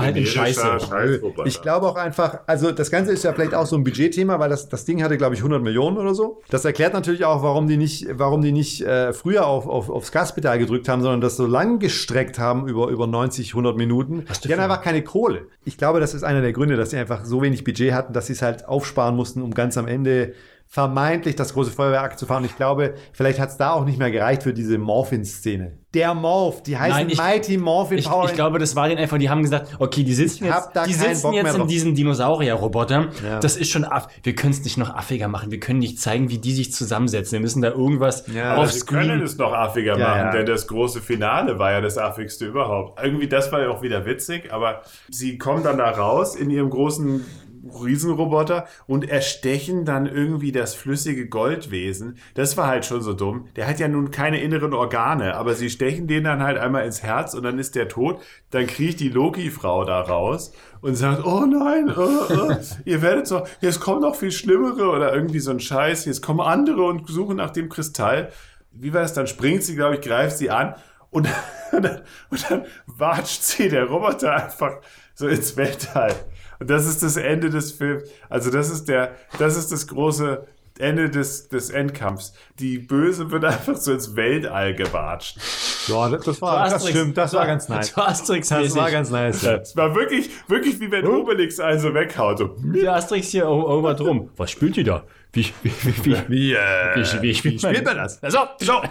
halt in Scheiße. Scheißroboter. Ich glaube auch einfach, also das Ganze ist ja vielleicht auch so ein Budgetthema, weil das, das Ding hatte, glaube ich, hundert Millionen oder so. Das erklärt natürlich auch, warum die nicht, warum die nicht äh, früher auf, auf, aufs Gaspedal gedrückt haben, sondern das so lang gestreckt haben über, über neunzig, hundert Minuten. Die haben einfach keine Kohle. Ich glaube, das ist einer der Gründe, dass sie einfach so wenig Budget hatten, dass sie es halt aufsparen mussten, um ganz am Ende vermeintlich das große Feuerwerk zu fahren. Ich glaube, vielleicht hat es da auch nicht mehr gereicht für diese Morphin-Szene. Der Morph, die heißen Nein, ich, Mighty Morphin ich, Power. ich glaube, das war denen einfach, die haben gesagt, okay, die sitzen Ich jetzt, hab da die keinen sitzen Bock jetzt mehr in drauf. diesem Dinosaurier-Roboter. Ja. Das ist schon aff. Wir können es nicht noch affiger machen. Wir können nicht zeigen, wie die sich zusammensetzen. Wir müssen da irgendwas Ja, Aber sie können offscreen. es noch affiger Ja, machen, ja. denn das große Finale war ja das affigste überhaupt. Irgendwie, das war ja auch wieder witzig, aber sie kommen dann da raus in ihrem großen Riesenroboter und erstechen dann irgendwie das flüssige Goldwesen. Das war halt schon so dumm. Der hat ja nun keine inneren Organe, aber sie stechen den dann halt einmal ins Herz und dann ist der tot. Dann kriegt die Loki-Frau da raus und sagt, oh nein, oh, oh, ihr werdet so, jetzt kommen noch viel Schlimmere oder irgendwie so ein Scheiß. Jetzt kommen andere und suchen nach dem Kristall. Wie war das? Dann springt sie, glaube ich, greift sie an und, und, dann, und dann watscht sie der Roboter einfach so ins Weltall. Und das ist das Ende des Films. Also das ist der, das ist das große Ende des, des Endkampfs. Die Böse wird einfach so ins Weltall gewatscht. Ja, das, das war, das stimmt, das war ganz nice. Das war Asterix Das war ganz nice. Ja. Es war wirklich, wirklich wie wenn Obelix also weghaut. So. Der Asterix hier oben drum. Was spielt die da? Wie, wie, wie, wie, Wie, äh, wie, wie spielt man das? Also, so.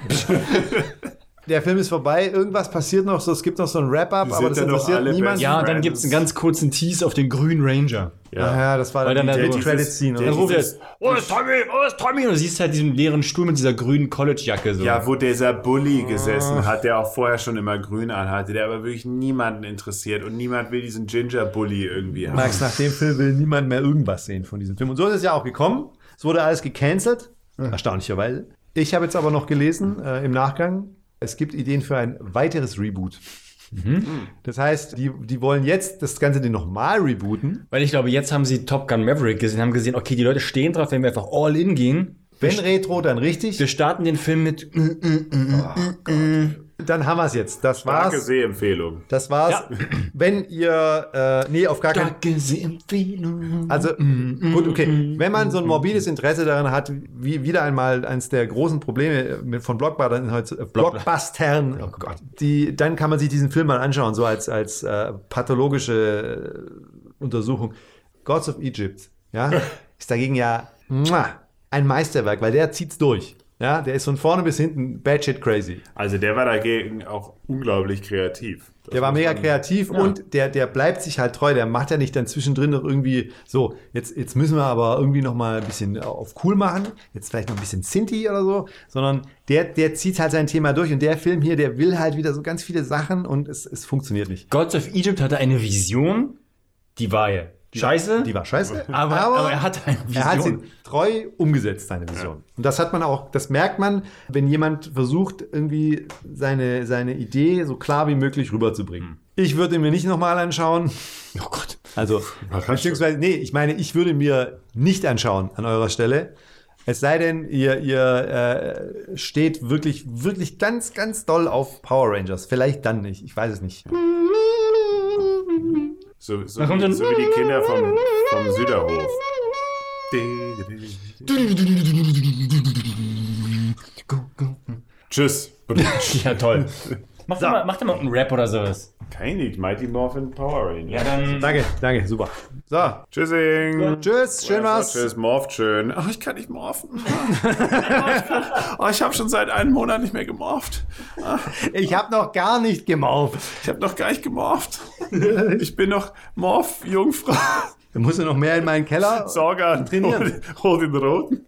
Der Film ist vorbei, irgendwas passiert noch, so, es gibt noch so ein Wrap-Up, Die aber sind das ja noch interessiert alle niemand. best Ja, dann Friends. gibt es einen ganz kurzen Tease auf den grünen Ranger. Ja. Ach ja, das war Weil dann dann die der- die dieses- Credit-Scene. der- Dann oder so. ruft er, dieses- oh, ist Tommy, oh, ist Tommy. Und du siehst halt diesen leeren Stuhl mit dieser grünen College-Jacke. So. Ja, wo dieser Bully gesessen hat, der auch vorher schon immer grün anhatte, der aber wirklich niemanden interessiert und niemand will diesen Ginger-Bully irgendwie haben. Max, nach dem Film will niemand mehr irgendwas sehen von diesem Film. Und so ist es ja auch gekommen. Es wurde alles gecancelt, erstaunlicherweise. Ich habe jetzt aber noch gelesen, äh, im Nachgang, es gibt Ideen für ein weiteres Reboot. Das heißt, die, die wollen jetzt das Ganze nochmal rebooten. Weil ich glaube, jetzt haben sie Top Gun Maverick gesehen, haben gesehen, okay, die Leute stehen drauf, wenn wir einfach all in gehen. Wenn Retro, dann richtig. Wir starten den Film mit Dann haben wir es jetzt. Das Starke war's. Sehempfehlung. Das war's. Ja. Wenn ihr, äh, nee, auf gar keinen Empfehlung. Also, gut, okay. Wenn man so ein morbides Interesse daran hat, wie wieder einmal eines der großen Probleme mit, von Blockbustern, äh, Blockbustern, oh Gott, die, dann kann man sich diesen Film mal anschauen, so als, als äh, pathologische äh, Untersuchung. Gods of Egypt, ja, ist dagegen ja muah, ein Meisterwerk, weil der zieht's durch. Ja, der ist von vorne bis hinten bad shit crazy. Also der war dagegen auch unglaublich kreativ. Das Der war muss mega man- kreativ Ja. und der, der bleibt sich halt treu. Der macht ja nicht dann zwischendrin noch irgendwie so, jetzt, jetzt müssen wir aber irgendwie noch mal ein bisschen auf cool machen, jetzt vielleicht noch ein bisschen Sinti oder so, sondern der, der zieht halt sein Thema durch und der Film hier, der will halt wieder so ganz viele Sachen und es, es funktioniert nicht. Gods of Egypt hatte eine Vision, die war ja scheiße, Die war scheiße, aber, aber er hatte eine Vision. er hat sie treu umgesetzt, seine Vision. Und das hat man auch, das merkt man, wenn jemand versucht, irgendwie seine, seine Idee so klar wie möglich rüberzubringen. Ich würde ihn mir nicht nochmal anschauen. Oh Gott. Also, Überraschung. beziehungsweise, nee, ich meine, ich würde mir nicht anschauen an eurer Stelle. Es sei denn, ihr, ihr äh, steht wirklich, wirklich ganz, ganz doll auf Power Rangers. Vielleicht dann nicht, ich weiß es nicht. So, so, Da kommt wie, dann- so wie die Kinder vom, vom Süderhof. Tschüss. Ja, toll. Mach, doch mal, mach doch mal einen Rap oder sowas. Keine Mighty Morphin Power Ranger. Ja, dann. Danke, danke, super. So, Tschüssing. tschüss, schön Ja, was. Tschüss, morpht schön. Ach, ich kann nicht morphen. Oh, ich habe schon seit einem Monat nicht mehr gemorpht. Ich habe noch gar nicht gemauft. Ich habe noch gar nicht gemorpht. Ich bin noch Morph-Jungfrau. Du musst ja noch mehr in meinen Keller. Sorger, Trainieren. hol, hol den Roten.